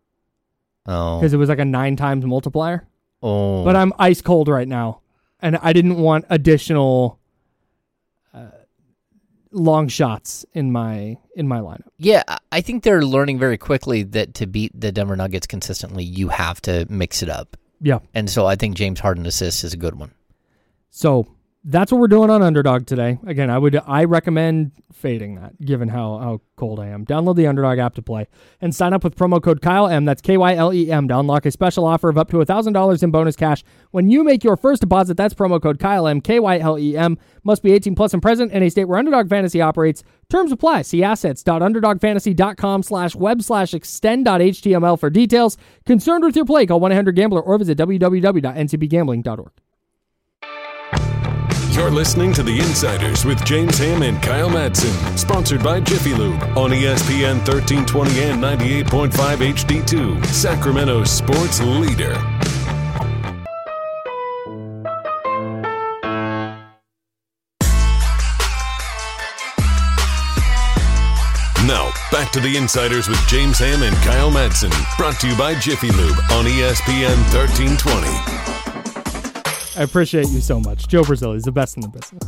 Oh. because it was like a nine times multiplier. Oh. But I'm ice cold right now, and I didn't want additional uh, long shots in my in my lineup. Yeah, I- I think they're learning very quickly that to beat the Denver Nuggets consistently, you have to mix it up. Yeah. And so I think James Harden assist is a good one. So that's what we're doing on Underdog today. Again, I would I recommend fading that, given how, how cold I am. Download the Underdog app to play and sign up with promo code Kyle M. That's K Y L E M to unlock a special offer of up to one thousand dollars in bonus cash when you make your first deposit. That's promo code Kyle M, K Y L E M. Must be eighteen plus and present in a state where Underdog Fantasy operates. Terms apply. See assets.underdogfantasy.com slash web slash extend.html for details. Concerned with your play, call one eight hundred gambler or visit w w w dot n c b gambling dot org. You're listening to The Insiders with James Ham and Kyle Madsen, sponsored by Jiffy Lube on E S P N thirteen twenty and ninety-eight point five H D two, Sacramento's sports leader. Now, back to The Insiders with James Ham and Kyle Madsen, brought to you by Jiffy Lube on E S P N thirteen twenty. I appreciate you so much. Joe Brazil is the best in the business.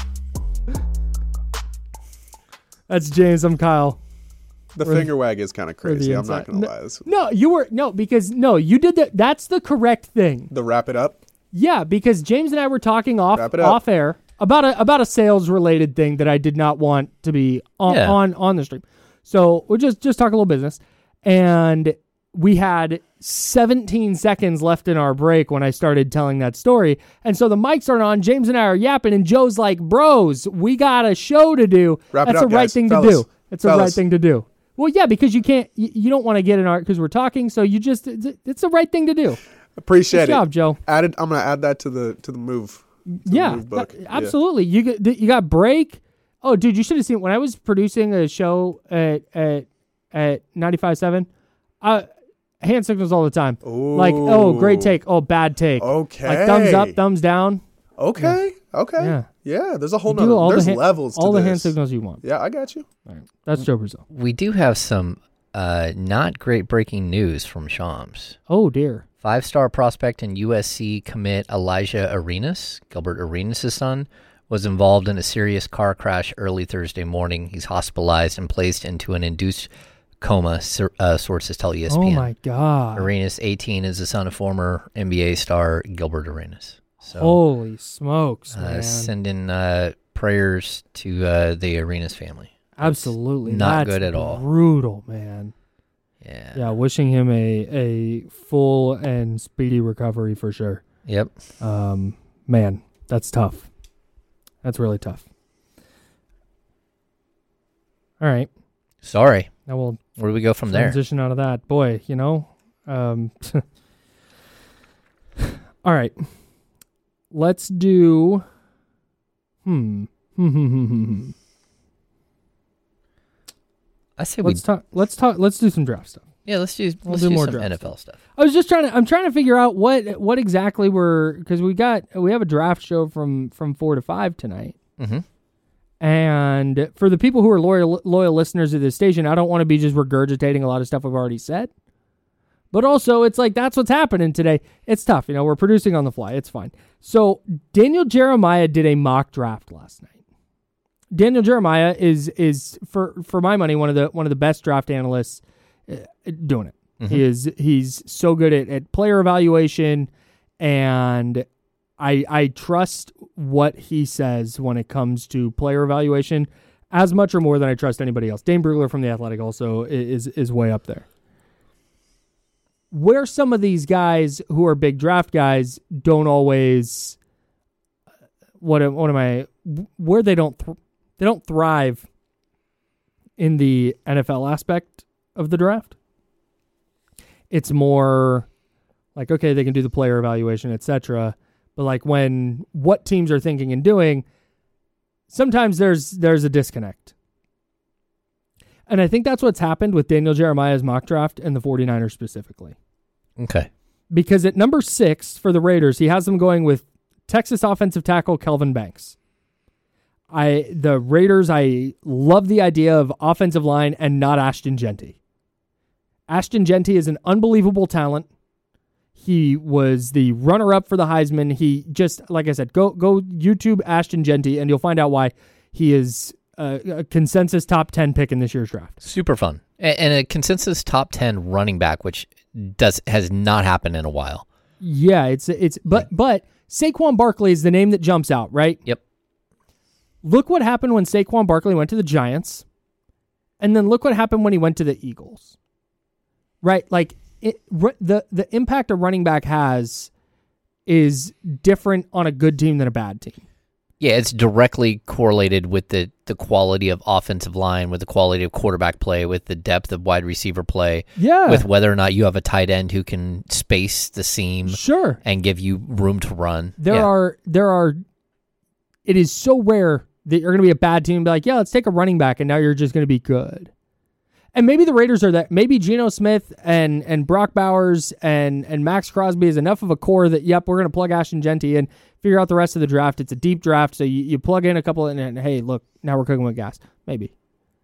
That's James. I'm Kyle. the Or- finger wag is kind of or the crazy. I'm inside. not going to No- lie. This- No, you were no because no, you did that. That's the correct thing. The wrap it up. Yeah, because James and I were talking off Wrap it up. off air about a about a sales related thing that I did not want to be on Yeah. on, on the stream. So we'll just just talk a little business, and we had seventeen seconds left in our break when I started telling that story, and so the mics aren't on. James and I are yapping, and Joe's like, "Bros, we got a show to do. Wrap it That's up, the right guys. thing Fellas. to do. It's the right Fellas. thing to do." Well, yeah, because you can't, you, you don't want to get in our because we're talking. So you just, it's, it's the right thing to do. Appreciate Good it. job, Joe. Added. I'm going to add that to the to the move. to the Yeah, move book. that- Yeah. absolutely. You get, you got break. Oh, dude, you should have seen when I was producing a show at at at ninety-five point seven. Uh, hand signals all the time. Like, oh, great Ooh. take. Oh, bad take. Okay. Like thumbs up, thumbs down. Okay. Okay. Yeah. Yeah. There's a whole You do nother. all the There's hand- levels to all the this. hand signals you want. Yeah, I got you. All right. That's Joe Brazil. We do have some uh, not great breaking news from Shams. Oh dear. Five-star prospect and U S C commit Elijah Arenas, Gilbert Arenas' son, was involved in a serious car crash early Thursday morning. He's hospitalized and placed into an induced coma, sur- uh, sources tell E S P N. Oh my God. Arenas, eighteen, is the son of former N B A star Gilbert Arenas. So, Holy smokes, uh, man. send in uh, prayers to uh, the Arenas family. Absolutely. not That's good at all. Brutal, man. Yeah. Yeah, wishing him a, a full and speedy recovery for sure. Yep. Um, man, that's tough. That's really tough. All right. Sorry. Now we'll Where do we go from there? transition out of that. Boy, you know. Um, all right. Let's do. Hmm. I say we. Let's talk. Let's talk. Let's do some draft stuff. Yeah, let's do. We'll Let's do do, more some draft N F stuff. L stuff. I was just trying to. I'm trying to figure out what what exactly we're because we got we have a draft show from from four to five tonight. Mm-hmm. And for the people who are loyal loyal listeners of this station, I don't want to be just regurgitating a lot of stuff we've already said. But also, it's like that's what's happening today. It's tough, you know. We're producing on the fly. It's fine. So Daniel Jeremiah did a mock draft last night. Daniel Jeremiah is is for for my money one of the one of the best draft analysts uh, doing it. Mm-hmm. He is he's so good at, at player evaluation, and I I trust what he says when it comes to player evaluation as much or more than I trust anybody else. Dane Brugler from The Athletic also is is way up there. Where some of these guys who are big draft guys don't always what am, what am I where they don't th- they don't thrive in the N F L aspect of the draft. It's more like, okay, they can do the player evaluation, et cetera. But like when what teams are thinking and doing, sometimes there's there's a disconnect. And I think that's what's happened with Daniel Jeremiah's mock draft and the 49ers specifically. Okay. Because at number six for the Raiders, he has them going with Texas offensive tackle Kelvin Banks. I the Raiders, I love the idea of offensive line and not Ashton Genty. Ashton Genty is an unbelievable talent. He was the runner-up for the Heisman. He just, like I said, go go YouTube Ashton Genty, and you'll find out why he is a, a consensus top ten pick in this year's draft. Super fun. And, and a consensus top ten running back, which does has not happened in a while. Yeah, it's it's but but Saquon Barkley is the name that jumps out, right? Yep. Look what happened when Saquon Barkley went to the Giants, and then look what happened when he went to the Eagles. Right, like it, the the impact a running back has is different on a good team than a bad team. Yeah, it's directly correlated with the, the quality of offensive line, with the quality of quarterback play, with the depth of wide receiver play, yeah, with whether or not you have a tight end who can space the seam, sure, and give you room to run. There yeah. are there are. It is so rare that you're going to be a bad team and be like, yeah, let's take a running back, and now you're just going to be good. And maybe the Raiders are that. Maybe Geno Smith and and Brock Bowers and and Max Crosby is enough of a core that, yep, we're going to plug Ashton Genty and figure out the rest of the draft. It's a deep draft, so you, you plug in a couple and, and hey, look, now we're cooking with gas. Maybe.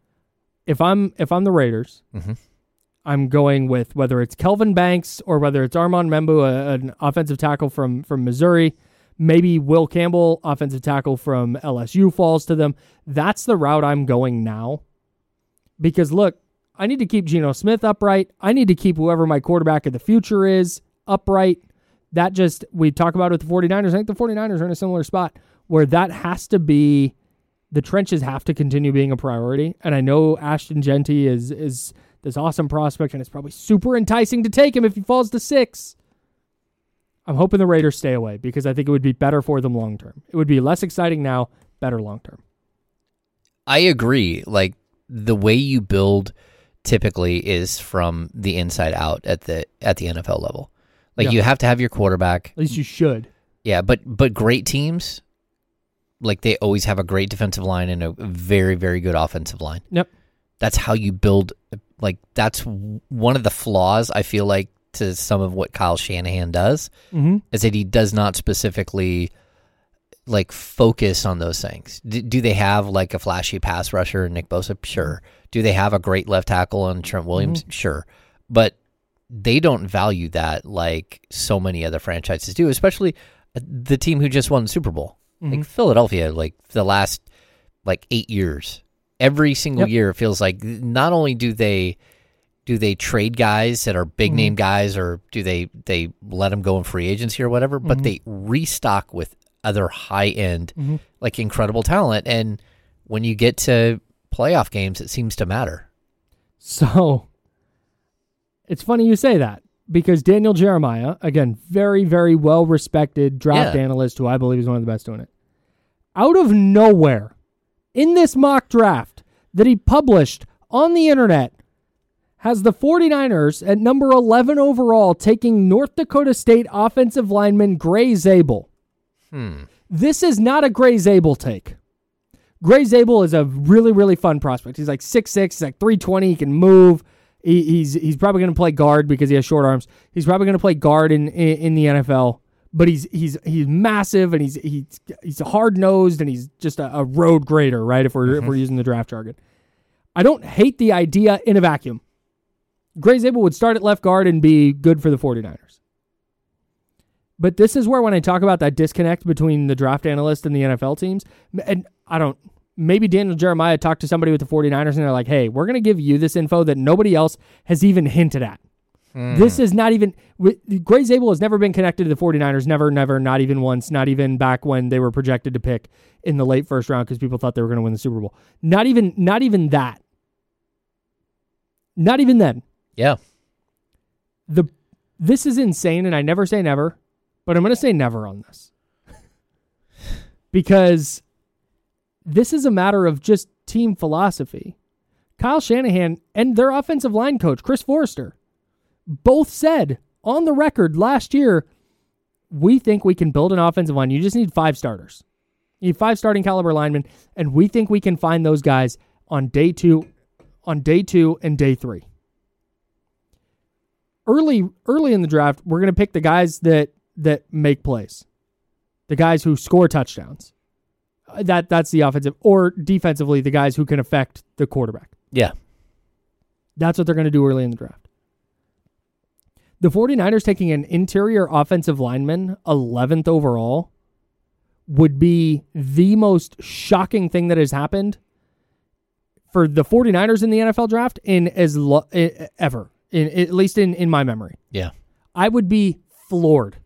If I'm if I'm the Raiders, mm-hmm. I'm going with whether it's Kelvin Banks or whether it's Armand Membu, a, an offensive tackle from from Missouri. Maybe Will Campbell, offensive tackle from L S U, falls to them. That's the route I'm going now. Because look, I need to keep Geno Smith upright. I need to keep whoever my quarterback of the future is upright. That just, we talk about it with the 49ers. I think the 49ers are in a similar spot where that has to be, the trenches have to continue being a priority. And I know Ashton Genty is is this awesome prospect, and it's probably super enticing to take him if he falls to six. I'm hoping the Raiders stay away because I think it would be better for them long term. It would be less exciting now, better long term. I agree. Like, the way you build typically is from the inside out at the at the N F L level. Like, yeah. you have to have your quarterback. At least you should. Yeah, but but great teams, like, they always have a great defensive line and a very, very good offensive line. Yep. That's how you build. Like, that's one of the flaws, I feel like, to some of what Kyle Shanahan does, mm-hmm. is that he does not specifically, like, focus on those things. D- do they have, like, a flashy pass rusher in Nick Bosa? Sure. Do they have a great left tackle in Trent Williams? Mm-hmm. Sure. But they don't value that like so many other franchises do, especially the team who just won the Super Bowl. Mm-hmm. Like Philadelphia, like the last like eight years. Every single yep. year it feels like not only do they do they trade guys that are big mm-hmm. name guys, or do they, they let them go in free agency or whatever, mm-hmm. but they restock with other high-end, mm-hmm. like incredible talent. And when you get to playoff games, it seems to matter. So It's funny you say that because Daniel Jeremiah, again, very, very well-respected draft Yeah. analyst who I believe is one of the best doing it, out of nowhere, in this mock draft that he published on the internet, has the 49ers at number eleven overall taking North Dakota State offensive lineman Gray Zabel. Hmm. This is not a Gray Zabel take. Gray Zabel is a really, really fun prospect. He's like six six, he's like three twenty, he can move. He, he's he's probably going to play guard because he has short arms. He's probably going to play guard in, in in the N F L. But he's he's he's massive and he's he's he's hard nosed and he's just a, a road grader, right? If we're mm-hmm. if we're using the draft jargon, I don't hate the idea in a vacuum. Gray Zabel would start at left guard and be good for the 49ers. But this is where when I talk about that disconnect between the draft analyst and the N F L teams, and I don't. Maybe Daniel Jeremiah talked to somebody with the 49ers and they're like, hey, we're going to give you this info that nobody else has even hinted at. Mm. This is not even... Gray Zabel has never been connected to the 49ers. Never, never, not even once. Not even back when they were projected to pick in the late first round because people thought they were going to win the Super Bowl. Not even, not even that. Not even then. Yeah. The This is insane, and I never say never, but I'm going to say never on this. Because... this is a matter of just team philosophy. Kyle Shanahan and their offensive line coach, Chris Forrester, both said on the record last year, we think we can build an offensive line. You just need five starters. You need five starting caliber linemen, and we think we can find those guys on day two, on day two and day three. Early, early in the draft, we're going to pick the guys that that make plays, the guys who score touchdowns. That that's the offensive, or defensively, the guys who can affect the quarterback. Yeah. That's what they're going to do early in the draft. The 49ers taking an interior offensive lineman, eleventh overall, would be the most shocking thing that has happened for the 49ers in the N F L draft in as lo- ever, in, at least in, in my memory. Yeah. I would be floored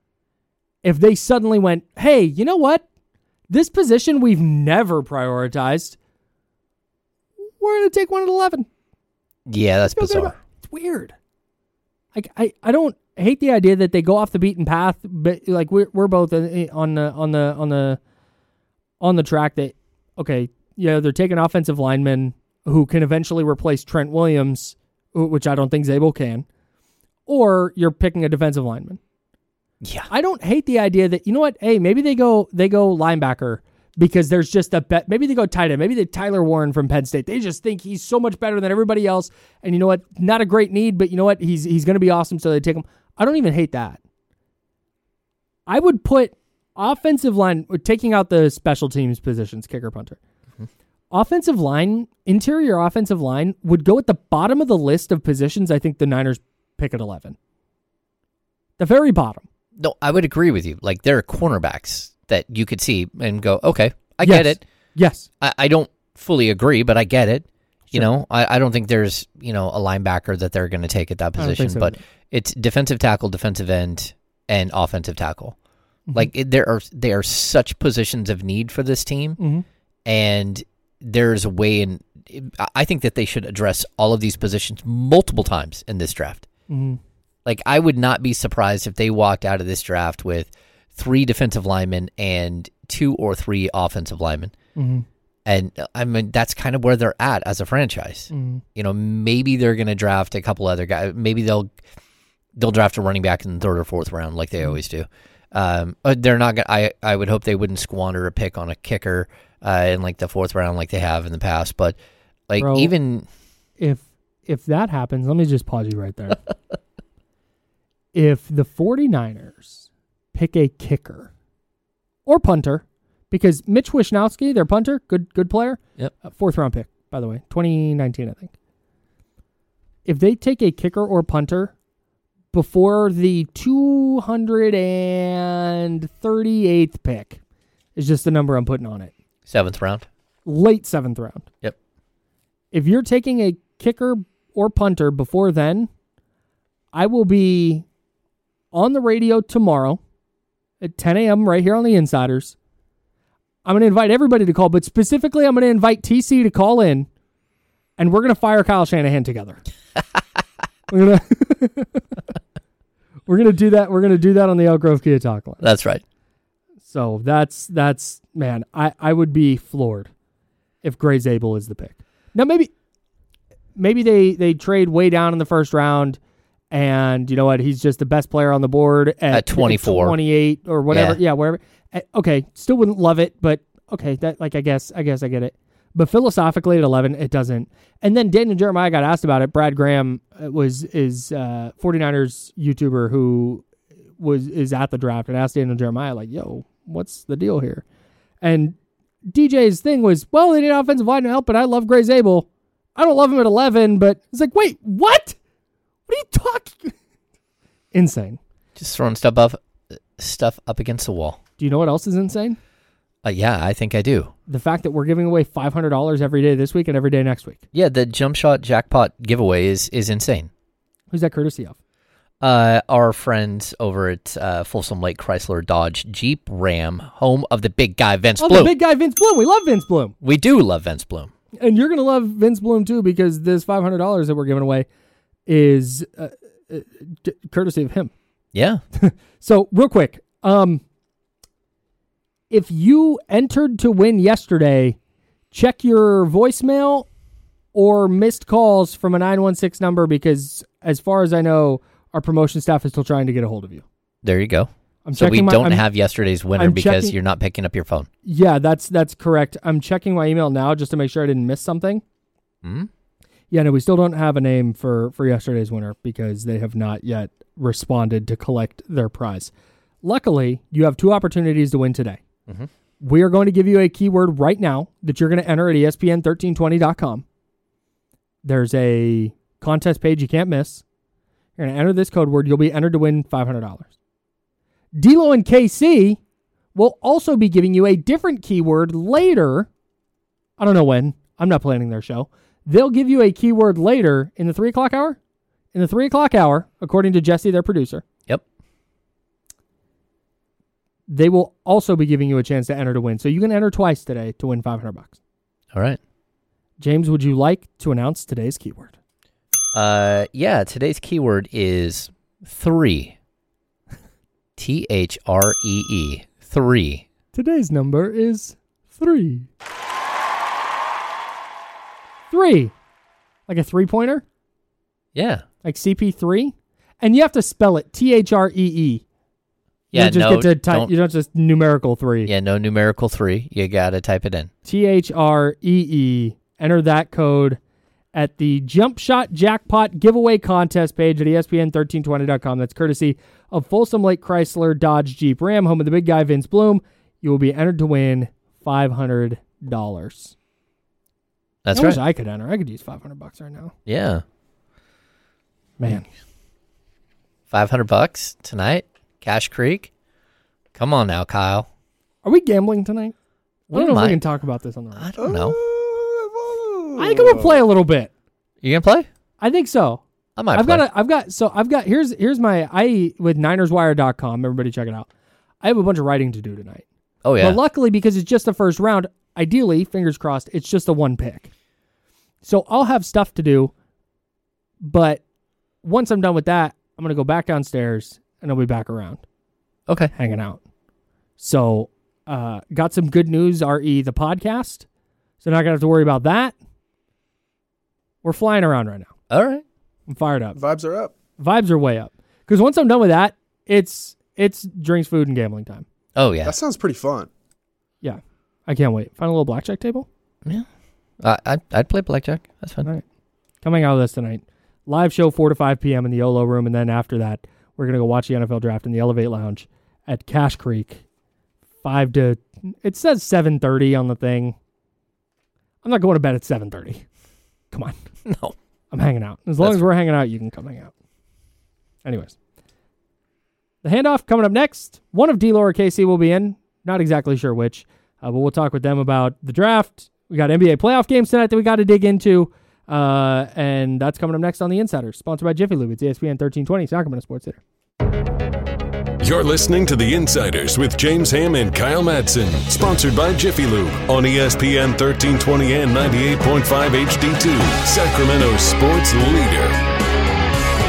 if they suddenly went, hey, you know what? This position we've never prioritized. We're going to take one at eleven. Yeah, that's bizarre. It's weird. Like I, I don't hate the idea that they go off the beaten path, but like we're we're both on the on the on the on the track that okay, yeah, they're taking offensive linemen who can eventually replace Trent Williams, which I don't think Zabel can, or you're picking a defensive lineman. Yeah. I don't hate the idea that, you know what, hey, maybe they go they go linebacker because there's just a bet. Maybe they go tight end. Maybe they Tyler Warren from Penn State. They just think he's so much better than everybody else. And you know what? Not a great need, but you know what? He's he's going to be awesome, so they take him. I don't even hate that. I would put offensive line, taking out the special teams positions, kicker, punter. Mm-hmm. Offensive line, interior offensive line would go at the bottom of the list of positions I think the Niners pick at eleven. The very bottom. No, I would agree with you. Like, there are cornerbacks that you could see and go, okay, I yes. get it. Yes. I, I don't fully agree, but I get it. Sure. You know, I, I don't think there's, you know, a linebacker that they're going to take at that position, so. But it's defensive tackle, defensive end, and offensive tackle. Mm-hmm. Like, it, there are they are such positions of need for this team, mm-hmm. and there's a way in. I think that they should address all of these positions multiple times in this draft. Mm-hmm. Like, I would not be surprised if they walked out of this draft with three defensive linemen and two or three offensive linemen. Mm-hmm. And, I mean, that's kind of where they're at as a franchise. Mm-hmm. You know, maybe they're going to draft a couple other guys. Maybe they'll they'll draft a running back in the third or fourth round like they mm-hmm. always do. Um, they're not gonna, I, I would hope they wouldn't squander a pick on a kicker uh, in, like, the fourth round like they have in the past. But, like, Bro, even... If, if that happens, let me just pause you right there. If the 49ers pick a kicker or punter, because Mitch Wishnowsky, their punter, good good player, yep, uh, fourth round pick, by the way, twenty nineteen, I think. If they take a kicker or punter before the two hundred thirty-eighth pick, is just the number I'm putting on it. Seventh round? Late seventh round. Yep. If you're taking a kicker or punter before then, I will be on the radio tomorrow at ten a.m. right here on the Insiders. I'm going to invite everybody to call, but specifically I'm going to invite T C to call in, and we're going to fire Kyle Shanahan together. We're gonna we're gonna do that. We're gonna do that on the Elk Grove Kia Talk line. That's right. So that's that's man. I, I would be floored if Gray Zabel is the pick. Now maybe maybe they they trade way down in the first round, and you know what? He's just the best player on the board at, At twenty-four. twenty-eight or whatever. Yeah. Yeah, whatever. Uh, Okay, still wouldn't love it, but okay. That like I guess I guess I get it. But philosophically at eleven, it doesn't. And then Daniel Jeremiah got asked about it. Brad Graham was is uh, 49ers YouTuber who was is at the draft and asked Daniel Jeremiah, like, yo, what's the deal here? And D J's thing was, well, they need offensive line to help, but I love Gray Zabel. I don't love him at eleven, but it's like, wait, what? What are you talking? Insane. Just throwing stuff up, stuff up against the wall. Do you know what else is insane? Uh, yeah, I think I do. The fact that we're giving away five hundred dollars every day this week and every day next week. Yeah, the jump shot jackpot giveaway is is insane. Who's that courtesy of? Uh, our friends over at uh, Folsom Lake Chrysler Dodge Jeep Ram, home of the big guy Vince Oh, Bloom. the big guy Vince Bloom. We love Vince Bloom. We do love Vince Bloom. And you're going to love Vince Bloom too, because this five hundred dollars that we're giving away is uh, uh, d- courtesy of him. Yeah. So real quick, um, if you entered to win yesterday, check your voicemail or missed calls from a nine one six number, because as far as I know, our promotion staff is still trying to get a hold of you. There you go. I'm so we checking my- don't I'm- have yesterday's winner I'm because checking- you're not picking up your phone. Yeah, that's that's correct. I'm checking my email now just to make sure I didn't miss something. Hmm? Yeah, no, we still don't have a name for, for yesterday's winner because they have not yet responded to collect their prize. Luckily, you have two opportunities to win today. Mm-hmm. We are going to give you a keyword right now that you're going to enter at E S P N thirteen twenty dot com. There's a contest page you can't miss. You're going to enter this code word. You'll be entered to win five hundred dollars. D-Lo and K C will also be giving you a different keyword later. I don't know when. I'm not planning their show. They'll give you a keyword later in the three o'clock hour. In the three o'clock hour, according to Jesse, their producer. Yep. They will also be giving you a chance to enter to win. So you can enter twice today to win five hundred bucks. All right. James, would you like to announce today's keyword? Uh, yeah, today's keyword is three. T H R E E. Three. Today's number is three. Three. Like a three-pointer? Yeah. Like C P three? And you have to spell it T H R E E. You Yeah, don't just no, get to type, don't- you don't just numerical three. Yeah, no numerical three. You got to type it in. T H R E E. Enter that code at the Jump Shot Jackpot giveaway contest page at E S P N thirteen twenty dot com. That's courtesy of Folsom Lake Chrysler Dodge Jeep Ram, home of the big guy Vince Bloom. You will be entered to win five hundred dollars. That's I right. wish I could enter. I could use five hundred bucks right now. Yeah. Man. five hundred bucks tonight. Cash Creek. Come on now, Kyle. Are we gambling tonight? I We don't know if might. we can talk about this on the radio. I don't know. I think I'm gonna play a little bit. You going to play? I think so. I might I've play. got a, I've got so I've got here's here's my I with Niners Wire dot com. Everybody check it out. I have a bunch of writing to do tonight. oh, yeah. But luckily, because it's just the first round, ideally, fingers crossed, it's just a one pick. So I'll have stuff to do, but once I'm done with that, I'm gonna go back downstairs and I'll be back around okay. hanging out. So uh got some good news, R E the podcast. So not gonna have to worry about that. We're flying around right now. All right. I'm fired up. Vibes are up. Vibes are way up. Because once I'm done with that, it's it's drinks, food, and gambling time. Oh, yeah. That sounds pretty fun. Yeah. I can't wait. Find a little blackjack table. Yeah. Uh, I'd, I'd play blackjack. That's fine. All right. Coming out of this tonight. Live show four to five p.m. in the YOLO room. And then after that, we're going to go watch the N F L draft in the Elevate Lounge at Cash Creek. five to... It says seven thirty on the thing. I'm not going to bed at seven thirty. Come on. No. I'm hanging out. As long That's as we're hanging out, you can come hang out. Anyways. The handoff coming up next. One of D-Lo or K C will be in. Not exactly sure which. Uh, but we'll talk with them about the draft. We got N B A playoff games tonight that we got to dig into. Uh, and that's coming up next on The Insiders. Sponsored by Jiffy Lube. It's E S P N thirteen twenty, Sacramento Sports Center. You're listening to The Insiders with James Ham and Kyle Madsen. Sponsored by Jiffy Lube on E S P N thirteen twenty and ninety-eight point five H D two. Sacramento sports leader.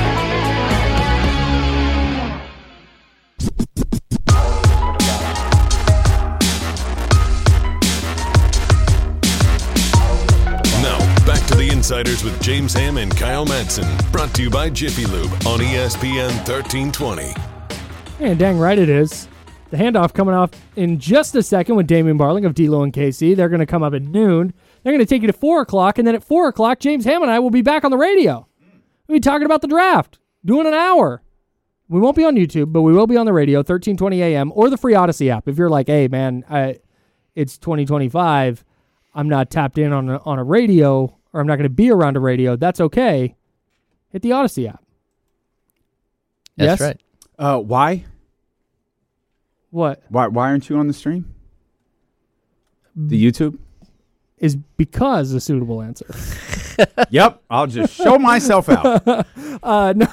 Insiders with James Ham and Kyle Madsen. Brought to you by Jiffy Lube on E S P N thirteen twenty. And dang right it is. The handoff coming off in just a second with Damian Barling of D-Lo and K C. They're going to come up at noon. They're going to take you to four o'clock, and then at four o'clock, James Ham and I will be back on the radio. We'll be talking about the draft, doing an hour. We won't be on YouTube, but we will be on the radio, thirteen twenty a.m., or the free Odyssey app. If you're like, hey, man, I, it's twenty twenty-five, I'm not tapped in on a, on a radio, or I'm not going to be around a radio, that's okay. Hit the Odyssey app. That's yes? right. Uh, why? What? Why? Why aren't you on the stream? The YouTube? Is because a suitable answer. Yep. I'll just show myself out. uh, no.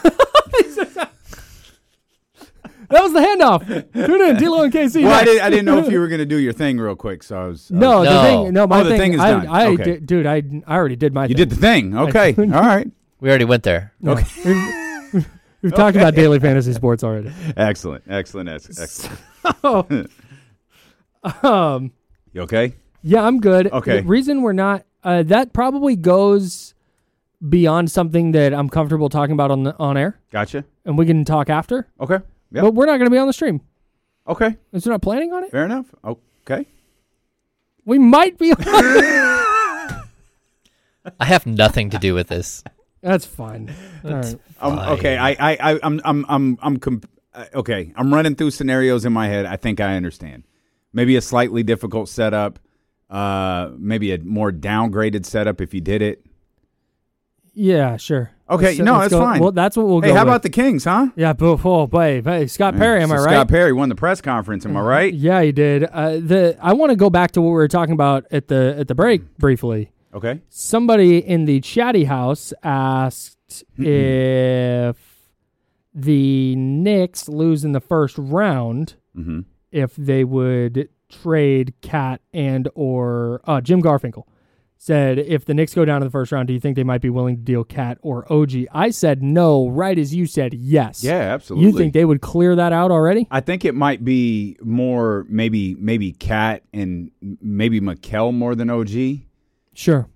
That was the handoff. Tune in, D-Lo and K C. Well, I, did, I didn't know if you were going to do your thing real quick, so I was. I No, was, the No. thing. No, my Oh, the thing, thing is I, done. I Okay. did, dude, I, I already did my. you thing. did the thing. Okay. All right. We already went there. No. Okay. We've, we've talked about daily fantasy sports already. Excellent. Excellent. ex- Excellent. Oh. um. You okay? Yeah, I'm good. Okay. The reason we're not. Uh, that probably goes beyond something that I'm comfortable talking about on the, on air, Gotcha. and we can talk after. Okay. Yep. But we're not going to be on the stream. Okay. Because we're not planning on it. Fair enough. Okay. We might be. I have nothing to do with this. That's fine. All right. Um, okay. I, I, I, I'm, I'm, I'm, I'm. Comp- uh, okay. I'm running through scenarios in my head. I think I understand. Maybe a slightly difficult setup. Uh, maybe a more downgraded setup if you did it. Yeah, sure. Okay, Let's- no, let's that's go- fine. Well, that's what we'll Hey, go how with. about the Kings, huh? Yeah, but oh, boy, hey, Scott Perry, am So I right? Scott Perry won the press conference. Am I right? Yeah, he did. Uh, the I want to go back to what we were talking about at the at the break briefly. Okay. Somebody in the chatty house asked if the Knicks lose in the first round, Mm-hmm. if they would trade Cat and or uh, Jim Garfinkel. Said, if the Knicks go down to the first round, do you think they might be willing to deal Cat or O G? I said no, right as you said yes. Yeah, absolutely. You think they would clear that out already? I think it might be more maybe maybe Cat and maybe Mikal more than O G. Sure.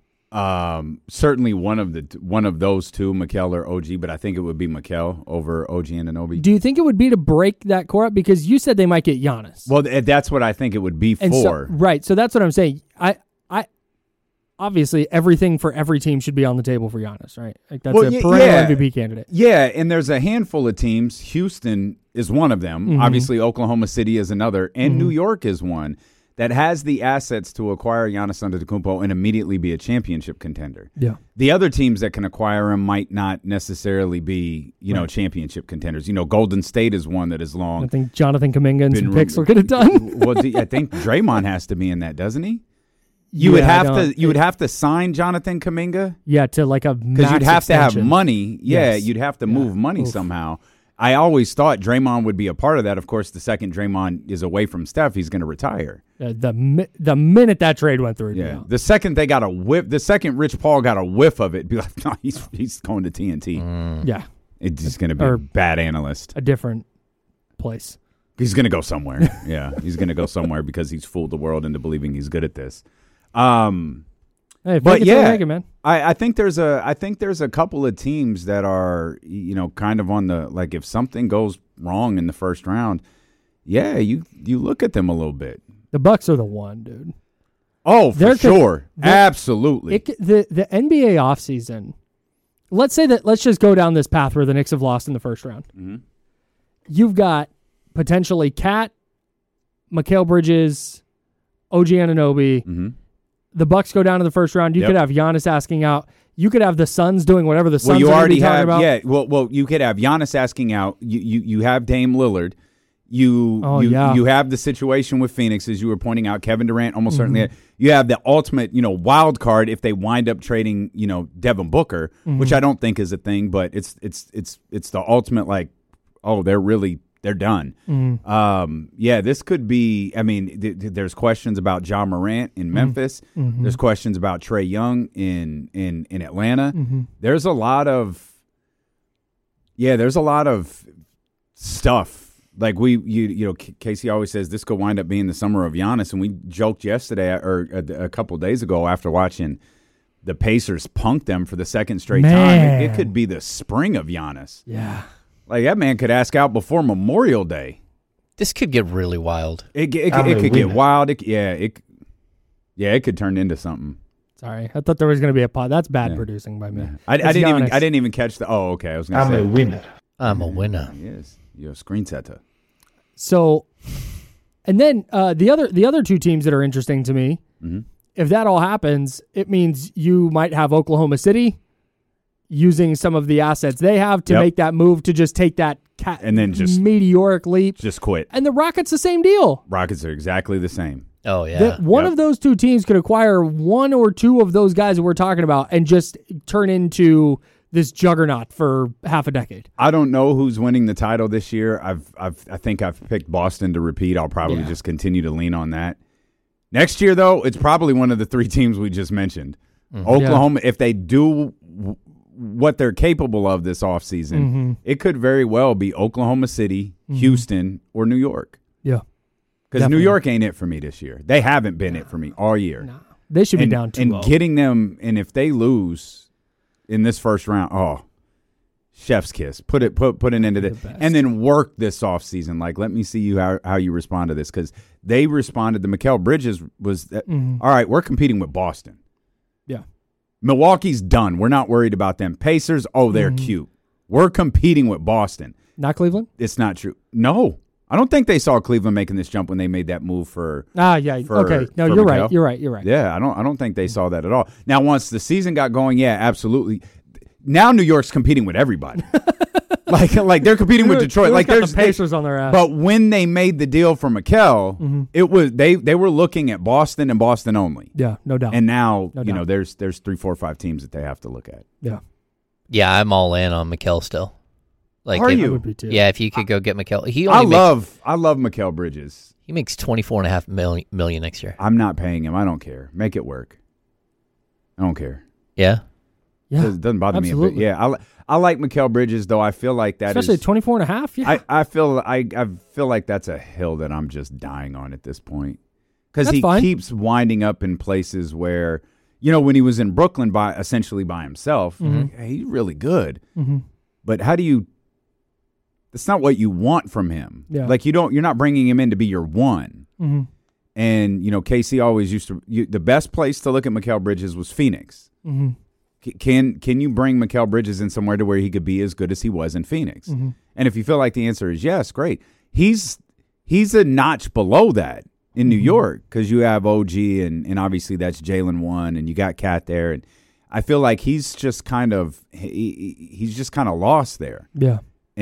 Um, certainly one of the one of those two, Mikal or O G, but I think it would be Mikal over O G and Anunoby. Do you think it would be to break that core up? Because you said they might get Giannis. Well, th- that's what I think it would be And so- for. right. So that's what I'm saying. I, I, obviously everything for every team should be on the table for Giannis, right? Like that's Well, a y- perennial yeah. M V P candidate. Yeah, and there's a handful of teams. Houston is one of them. Mm-hmm. Obviously, Oklahoma City is another, and New York is one that has the assets to acquire Giannis Antetokounmpo and immediately be a championship contender. Yeah. The other teams that can acquire him might not necessarily be, you know, Right. championship contenders. You know, Golden State is one that is long. I think Jonathan Kuminga and been some ru- picks will get it done. well, do- I think Draymond has to be in that, doesn't he? You Yeah, would I have don't- to. You would have to sign Jonathan Kuminga. Yeah, to like a Because max you'd have to extension. have money. Yeah, Yes. you'd have to move money Oof. somehow. I always thought Draymond would be a part of that. Of course, the second Draymond is away from Steph, he's going to retire. Uh, the mi- the minute that trade went through. Yeah. The second they got a whiff, the second Rich Paul got a whiff of it, be like, no, he's he's going to T N T. Yeah. It's just going to be Or- a bad analyst. A different place. He's going to go somewhere. Yeah, he's going to go somewhere because he's fooled the world into believing he's good at this. Um, Hey, but fake it till you yeah, make it, man. I, I think there's a I think there's a couple of teams that are, you know, kind of on the, like, if something goes wrong in the first round, yeah, you you look at them a little bit. The Bucks are the one, dude. Oh, for There could- sure, there- absolutely. It, c- the the N B A offseason, let's say that let's just go down this path where the Knicks have lost in the first round. Mm-hmm. You've got potentially Cat, Mikal Bridges, O G Anunoby. mm-hmm. The Bucks go down to the first round. You Yep. could have Giannis asking out. You could have the Suns doing whatever the Suns Well, you are gonna already be talking have, about. yeah. Well, well, you could have Giannis asking out. You you, you have Dame Lillard. You Oh, you, yeah. you have the situation with Phoenix, as you were pointing out. Kevin Durant almost Mm-hmm. certainly. You have the ultimate, you know, wild card if they wind up trading, you know, Devin Booker, Mm-hmm. which I don't think is a thing, but it's it's it's it's the ultimate, like, oh, they're really they're done. Mm-hmm. Um, yeah, this could be. I mean, th- th- there's questions about Ja Morant in Memphis. Mm-hmm. There's questions about Trae Young in in in Atlanta. Mm-hmm. There's a lot of, yeah, there's a lot of stuff. Like we, you, you know, K- Casey always says this could wind up being the summer of Giannis, and we joked yesterday or a, a couple of days ago after watching the Pacers punked them for the second straight Man. time. It, it could be the spring of Giannis. Yeah. Like, that man could ask out before Memorial Day. This could get really wild. It, it, it, it could get wild. It, yeah, it, yeah, it could turn into something. Sorry, I thought there was going to be a pod. That's bad Yeah. producing by me. Yeah. I, I It's didn't even. Giannis. I didn't even catch the. Oh, okay. I was going to I'm say. a winner. I'm a winner. Yes, you're a screen setter. So, and then uh, the other the other two teams that are interesting to me, Mhm. if that all happens, it means you might have Oklahoma City using some of the assets they have to Yep. make that move to just take that cat And then just- meteoric leap. Just quit. And the Rockets, the same deal. Rockets are exactly the same. Oh, yeah. That one Yep. of those two teams could acquire one or two of those guys that we're talking about and just turn into this juggernaut for half a decade. I don't know who's winning the title this year. I've, I've, I think I've picked Boston to repeat. I'll probably Yeah. just continue to lean on that. Next year, though, it's probably one of the three teams we just mentioned. Oklahoma, if they do w- what they're capable of this offseason, Mm-hmm. it could very well be Oklahoma City, Houston, or New York. Yeah. Because New Definitely. York ain't it for me this year. They haven't been it for me all year. No. They should and, be down two and getting them, and if they lose in this first round, oh, chef's kiss. Put it, put put an end to The this, best. and then work this offseason. Like, let me see you how how you respond to this, because they responded. The Mikal Bridges was that, Mm-hmm. all right. We're competing with Boston. Yeah. Milwaukee's done. We're not worried about them. Pacers, oh, they're Mm-hmm. cute. We're competing with Boston. Not Cleveland? It's not true. No, I don't think they saw Cleveland making this jump when they made that move for. Ah, yeah. For- okay. No, for you're Mikal. right. You're right. You're right. Yeah, I don't. I don't think they saw that at all. Now, once the season got going, yeah, absolutely. Now New York's competing with everybody. like, like they're competing with New York- Detroit. New Like, York's got there's the Pacers on their ass. But when they made the deal for Mikal, Mm-hmm. it was they they were looking at Boston and Boston only. Yeah, no doubt. And now No you know doubt. there's there's three, four, five teams that they have to look at. yeah. Yeah, I'm all in on Mikal still. Like, Are if- you? I would be too. Yeah, if you could go get Mikal. He I only makes, love I love Mikal Bridges. he makes twenty-four and a half million, million next year. I'm not paying him. I don't care. Make it work. I don't care. Yeah. Yeah. It doesn't bother me a absolutely. bit. Yeah, I, li- I like Mikal Bridges, though. I feel like that Especially is. twenty-four and a half. Yeah. I, I feel I, I feel like that's a hill that I'm just dying on at this point, because That's he fine. keeps winding up in places where, you know, when he was in Brooklyn by essentially by himself, Mm-hmm. hey, he's really good. But how do you? That's not what you want from him. Yeah. Like, you don't. You're not bringing him in to be your one. Mhm. And you know, K C always used to. You, the best place to look at Mikal Bridges was Phoenix. Mhm. C- Can can you bring Mikal Bridges in somewhere to where he could be as good as he was in Phoenix? Mm-hmm. And if you feel like the answer is yes, great. He's he's a notch below that in New York, because you have O G and and obviously that's Jalen one, and you got Cat there, and I feel like he's just kind of he, he- he's just kind of lost there. Yeah.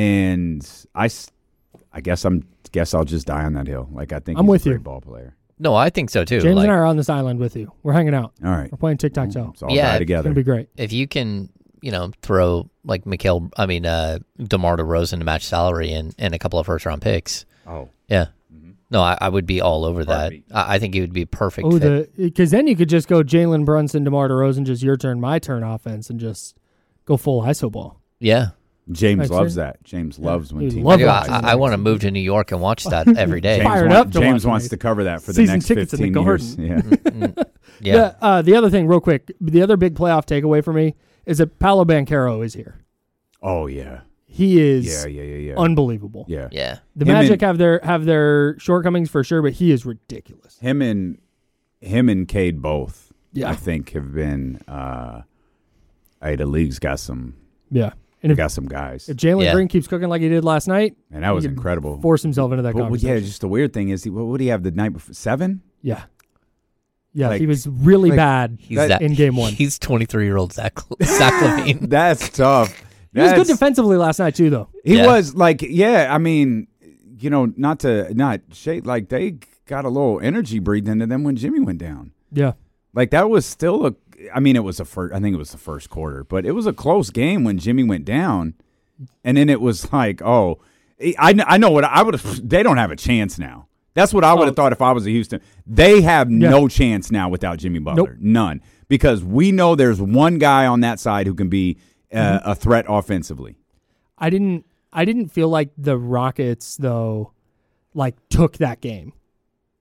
And I, s- I guess I'm guess I'll just die on that hill. Like, I think I'm he's with a great you. ball player. No, I think so too. James like, and I are on this island with you. We're hanging out. All right, We're playing tic tac toe. so all Yeah, die it's It's together. gonna be great. if you can, you know, throw like Mikal, I mean, uh, DeMar DeRozan to match salary and, and a couple of first round picks. Oh, Yeah. No, I, I would be all over that. Heartbeat. I, I think it would be a perfect Oh, fit. the because then you could just go Jalen Brunson, DeMar DeRozan, just your turn, my turn offense, and just go full I S O ball. Yeah. James I'd loves say- that. James loves when He'd teams. I, love do. watching I, that. I want to move to New York and watch that every day. James, Fired want- up to James watch wants these. to cover that for the Season next tickets in the fifteen years. Garden. Yeah. Yeah. The, uh, the other thing, real quick, the other big playoff takeaway for me is that Paolo Banchero is here. Oh yeah. He is Yeah. Yeah. Yeah. Yeah. unbelievable. yeah. Yeah. The Him Magic and- have their have their shortcomings for sure, but he is ridiculous. Him and him and Cade both. Yeah. I think have been. Uh, hey, the league's got some. Yeah. And if, Got some guys, if Jalen Yeah. Green keeps cooking like he did last night, and that was he could incredible. force himself into that But, well, conversation. yeah, just the weird thing is, he, what would he have the night before? Seven? Yeah. Yeah, Like- he was really like- bad He's That- that, in game one. He's twenty-three year old Zach, Zach Levine. That's tough. He was good That's- defensively last night too, though. He Yeah. was like, yeah. I mean, you know, not to not shade. Like, they got a little energy breathed into them when Jimmy went down. Yeah. Like, that was still a. I mean, it was a first. I think it was the first quarter, but it was a close game when Jimmy went down, and then it was like, oh, I, I know what I would have. They don't have a chance now. That's what I would have Oh. thought if I was a Houston. They have Yeah. no chance now without Jimmy Butler. Nope. None, because we know there's one guy on that side who can be uh, Mm-hmm. a threat offensively. I didn't I didn't feel like the Rockets though like took that game.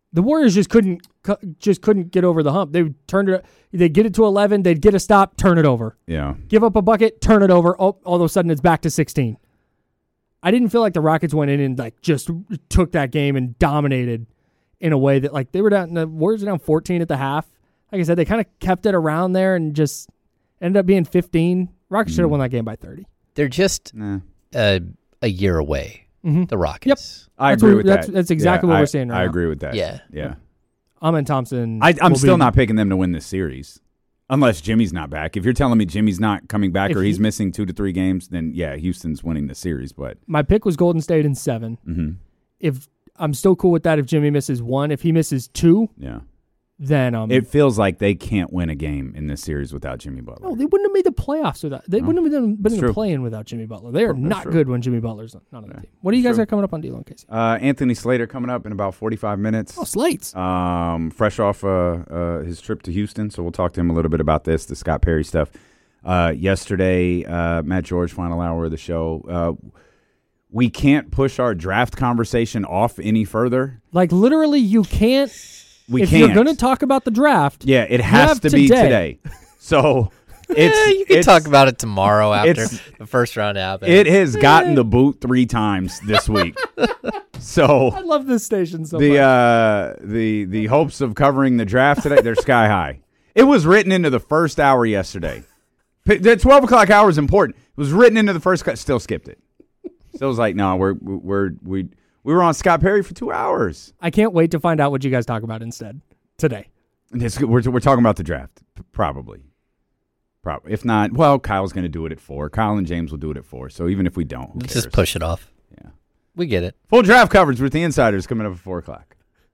The Warriors just couldn't just couldn't get over the hump. They would turn it. They'd get it to eleven. They'd get a stop, turn it over. Yeah. Give up a bucket, turn it over. Oh, all of a sudden, it's back to sixteen. I didn't feel like the Rockets went in and like just took that game and dominated in a way that like they were down. The Warriors were down fourteen at the half. Like I said, they kind of kept it around there and just ended up being fifteen. Rockets mm. should have won that game by thirty. They're just nah. a, a year away. Mm-hmm. The Rockets. Yep. I that's agree what, with that's, that. That's exactly yeah, what I, we're saying right I now. agree with that. Yeah. Yeah. Amen Thompson. I, I'm still be, not picking them to win this series. Unless Jimmy's not back. If you're telling me Jimmy's not coming back or he's he, missing two to three games, then yeah, Houston's winning the series. But my pick was Golden State in seven. Mm-hmm. If I'm still cool with that if Jimmy misses one. If he misses two, yeah. then um, it feels like they can't win a game in this series without Jimmy Butler. No, they wouldn't have made the playoffs without. They no. wouldn't have been, been in true. the play-in without Jimmy Butler. They are That's not true. good when Jimmy Butler's not on the yeah. team. What do you guys True. got coming up on D'Lo and Casey? Uh, Anthony Slater coming up in about forty-five minutes. Oh, slates. Um, fresh off uh, uh, his trip to Houston, so we'll talk to him a little bit about this, the Scott Perry stuff. Uh, yesterday, uh, Matt George, final hour of the show. Uh, we can't push our draft conversation off any further. Like literally, you can't. We if can't. you're going to talk about the draft, yeah, it has to today. be today. So it's yeah, you can it's, talk about it tomorrow after the first round happened. It has gotten the boot three times this week. So I love this station so the much. uh, the the hopes of covering the draft today, they're sky high. It was written into the first hour yesterday. The twelve o'clock hour is important. It was written into the first. Still skipped it. Still was like, no, we're we're we we were on Scott Perry for two hours. I can't wait to find out what you guys talk about instead today. And it's, we're we're talking about the draft, probably. Probably. If not, well, Kyle's going to do it at four. Kyle and James will do it at four. So even if we don't, who Let's cares? just push it off. Yeah, we get it. Full draft coverage with the Insiders coming up at four o'clock.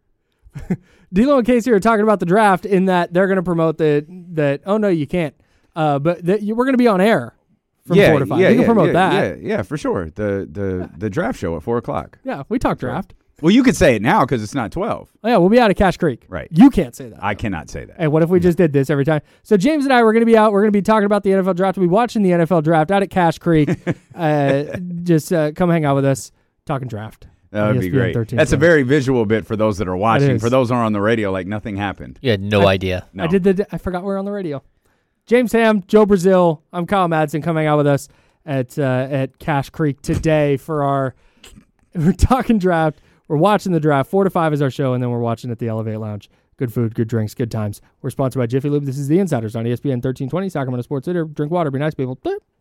D'Lo and Casey are talking about the draft in that they're going to promote that that. Oh no, you can't. Uh, but that you, we're going to be on air from yeah, four to five. Yeah, you can yeah, promote yeah, that. Yeah, yeah, for sure. The the the draft show at four o'clock. Yeah, we talk draft. Well, you could say it now because it's not twelve. Oh, yeah, we'll be out of Cache Creek. Right. You can't say that. I cannot say that. Hey, what if we just did this every time? So James and I were going to be out. We're going to be talking about the N F L draft. We'll be watching the N F L draft out at Cache Creek. uh, just uh, come hang out with us, talking draft. That would E S be P N great. thirteen That's a twenty. very visual bit for those that are watching. is. For those who are on the radio, like nothing happened. You had no I- idea. No. I did the. I forgot we we're on the radio. James Ham, Joe Brazil. I'm Kyle Madsen. Come hang out with us at uh, at Cache Creek today for our. We're talking draft. We're watching the draft. Four to five is our show, and then we're watching at the Elevate Lounge. Good food, good drinks, good times. We're sponsored by Jiffy Lube. This is the Insiders on E S P N thirteen twenty, Sacramento Sports Center. Drink water, be nice, people.